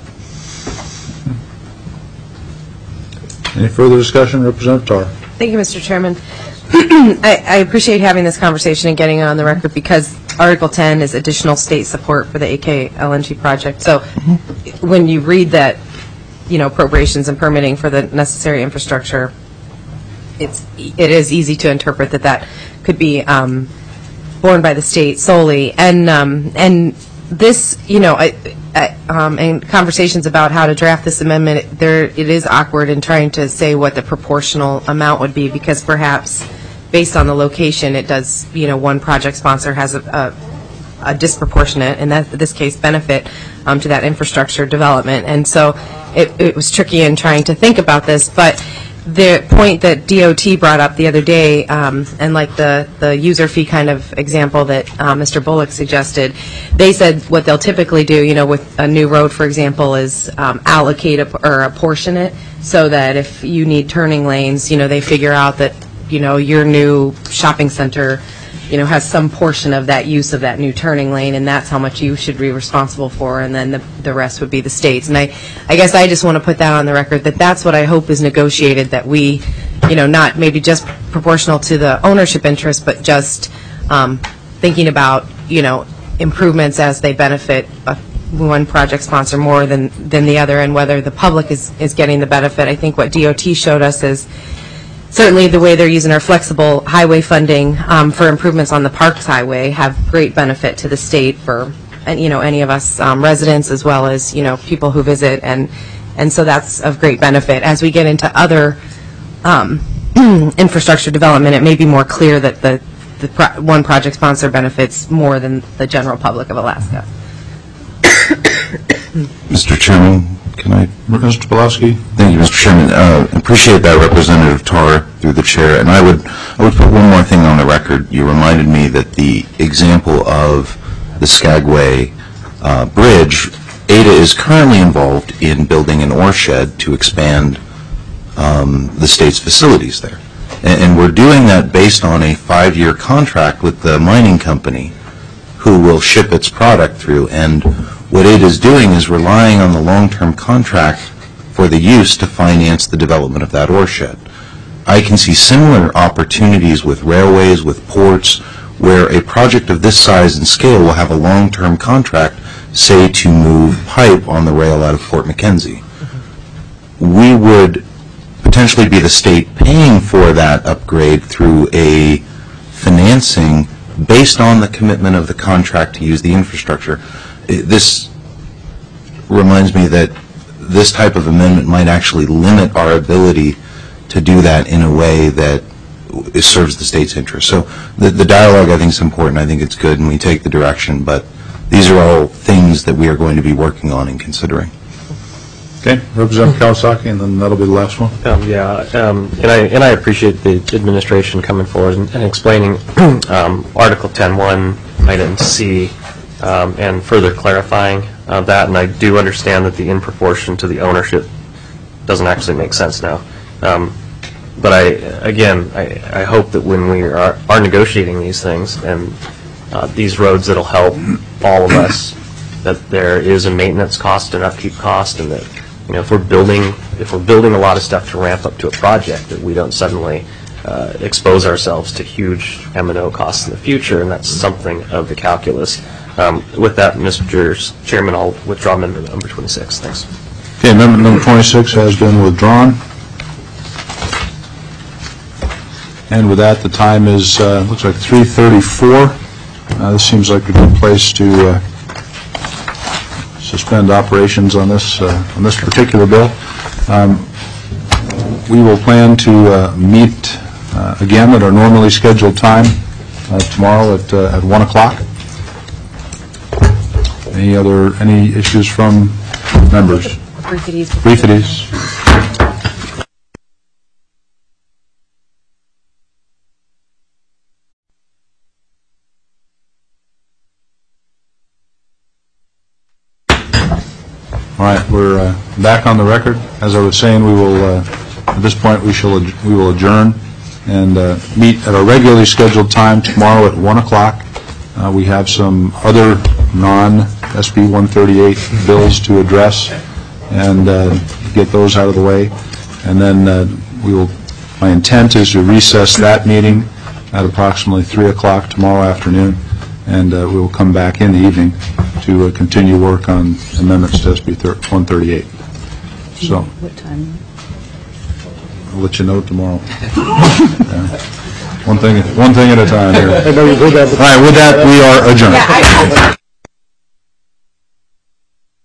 Any further discussion, Representative Tar? Thank you, Mister Chairman. I, I appreciate having this conversation and getting it on the record because Article ten is additional state support for the A K L N G project. So when you read that, you know, appropriations and permitting for the necessary infrastructure, it's it is easy to interpret that that could be um, borne by the state solely. And um, and this, you know, I, I, um, and conversations about how to draft this amendment, there it is awkward in trying to say what the proportional amount would be because perhaps based on the location, it does, you know, one project sponsor has a, a, a disproportionate, in that this case, benefit um, to that infrastructure development. And so it, it was tricky in trying to think about this, but the point that D O T brought up the other day, um, and like the, the user fee kind of example that uh, Mister Bullock suggested, they said what they'll typically do, you know, with a new road, for example, is um, allocate a, or apportion it so that if you need turning lanes, you know, they figure out that, you know, your new shopping center, you know, has some portion of that use of that new turning lane, and that's how much you should be responsible for, and then the, the rest would be the state's. And I, I guess I just want to put that on the record, that that's what I hope is negotiated, that we, you know, not maybe just proportional to the ownership interest, but just um, thinking about, you know, improvements as they benefit uh, one project sponsor more than, than the other, and whether the public is, is getting the benefit. I think what D O T showed us is certainly the way they're using our flexible highway funding um, for improvements on the Parks Highway have great benefit to the state for, and you know, any of us um, residents as well as, you know, people who visit, and and so that's of great benefit. As we get into other um, infrastructure development, it may be more clear that the, the pro one project sponsor benefits more than the general public of Alaska. Mister Chairman, can I? Mister Pulaski? Thank you, Mister Chairman. Uh, appreciate that, Representative Tar, through the chair. And I would, I would put one more thing on the record. You reminded me that the example of the Skagway uh, Bridge, A D A is currently involved in building an ore shed to expand um, the state's facilities there. And, and we're doing that based on a five-year contract with the mining company who will ship its product through. And what A D A is doing is relying on the long-term contract for the use to finance the development of that ore shed. I can see similar opportunities with railways, with ports, where a project of this size and scale will have a long-term contract, say to move pipe on the rail out of Port McKenzie. We would potentially be the state paying for that upgrade through a financing based on the commitment of the contract to use the infrastructure. This reminds me that this type of amendment might actually limit our ability to do that in a way that serves the state's interest. So the, the dialogue, I think, is important. I think it's good, and we take the direction. But these are all things that we are going to be working on and considering. Okay, Representative Kawasaki, and then that'll be the last one. Um, yeah, um, and I and I appreciate the administration coming forward and, and explaining um, Article ten one, Item C, um, and further clarifying uh, that. And I do understand that the in proportion to the ownership doesn't actually make sense now. Um, but I, again, I, I hope that when we are, are negotiating these things and uh, these roads that'll help all of us, that there is a maintenance cost and upkeep cost, and that, you know, if we're building if we're building a lot of stuff to ramp up to a project, that we don't suddenly uh, expose ourselves to huge M and O costs in the future, and that's something of the calculus. Um, with that, Mister Chairman, I'll withdraw amendment number twenty-six. Thanks. Okay, amendment number twenty-six has been withdrawn. And with that, the time is, uh, looks like three thirty-four. Uh, this seems like a good place to uh, suspend operations on this uh, on this particular bill. Um, we will plan to uh, meet uh, again at our normally scheduled time uh, tomorrow at uh, at one o'clock. Any other any issues from members? Briefities. Briefities. All right, we're uh, back on the record. As I was saying, we will, uh, at this point, we shall ad we will adjourn and uh, meet at our regularly scheduled time tomorrow at one o'clock. Uh, We have some other non-S B one thirty-eight bills to address and uh, get those out of the way. And then uh, we will, my intent is to recess that meeting at approximately three o'clock tomorrow afternoon, and uh, we will come back in the evening to uh, continue work on amendments to S B one thirty-eight. So, What time? I'll let you know tomorrow. Yeah. One thing, one thing at a time here. I know you heard that. All right, with that, we are adjourned.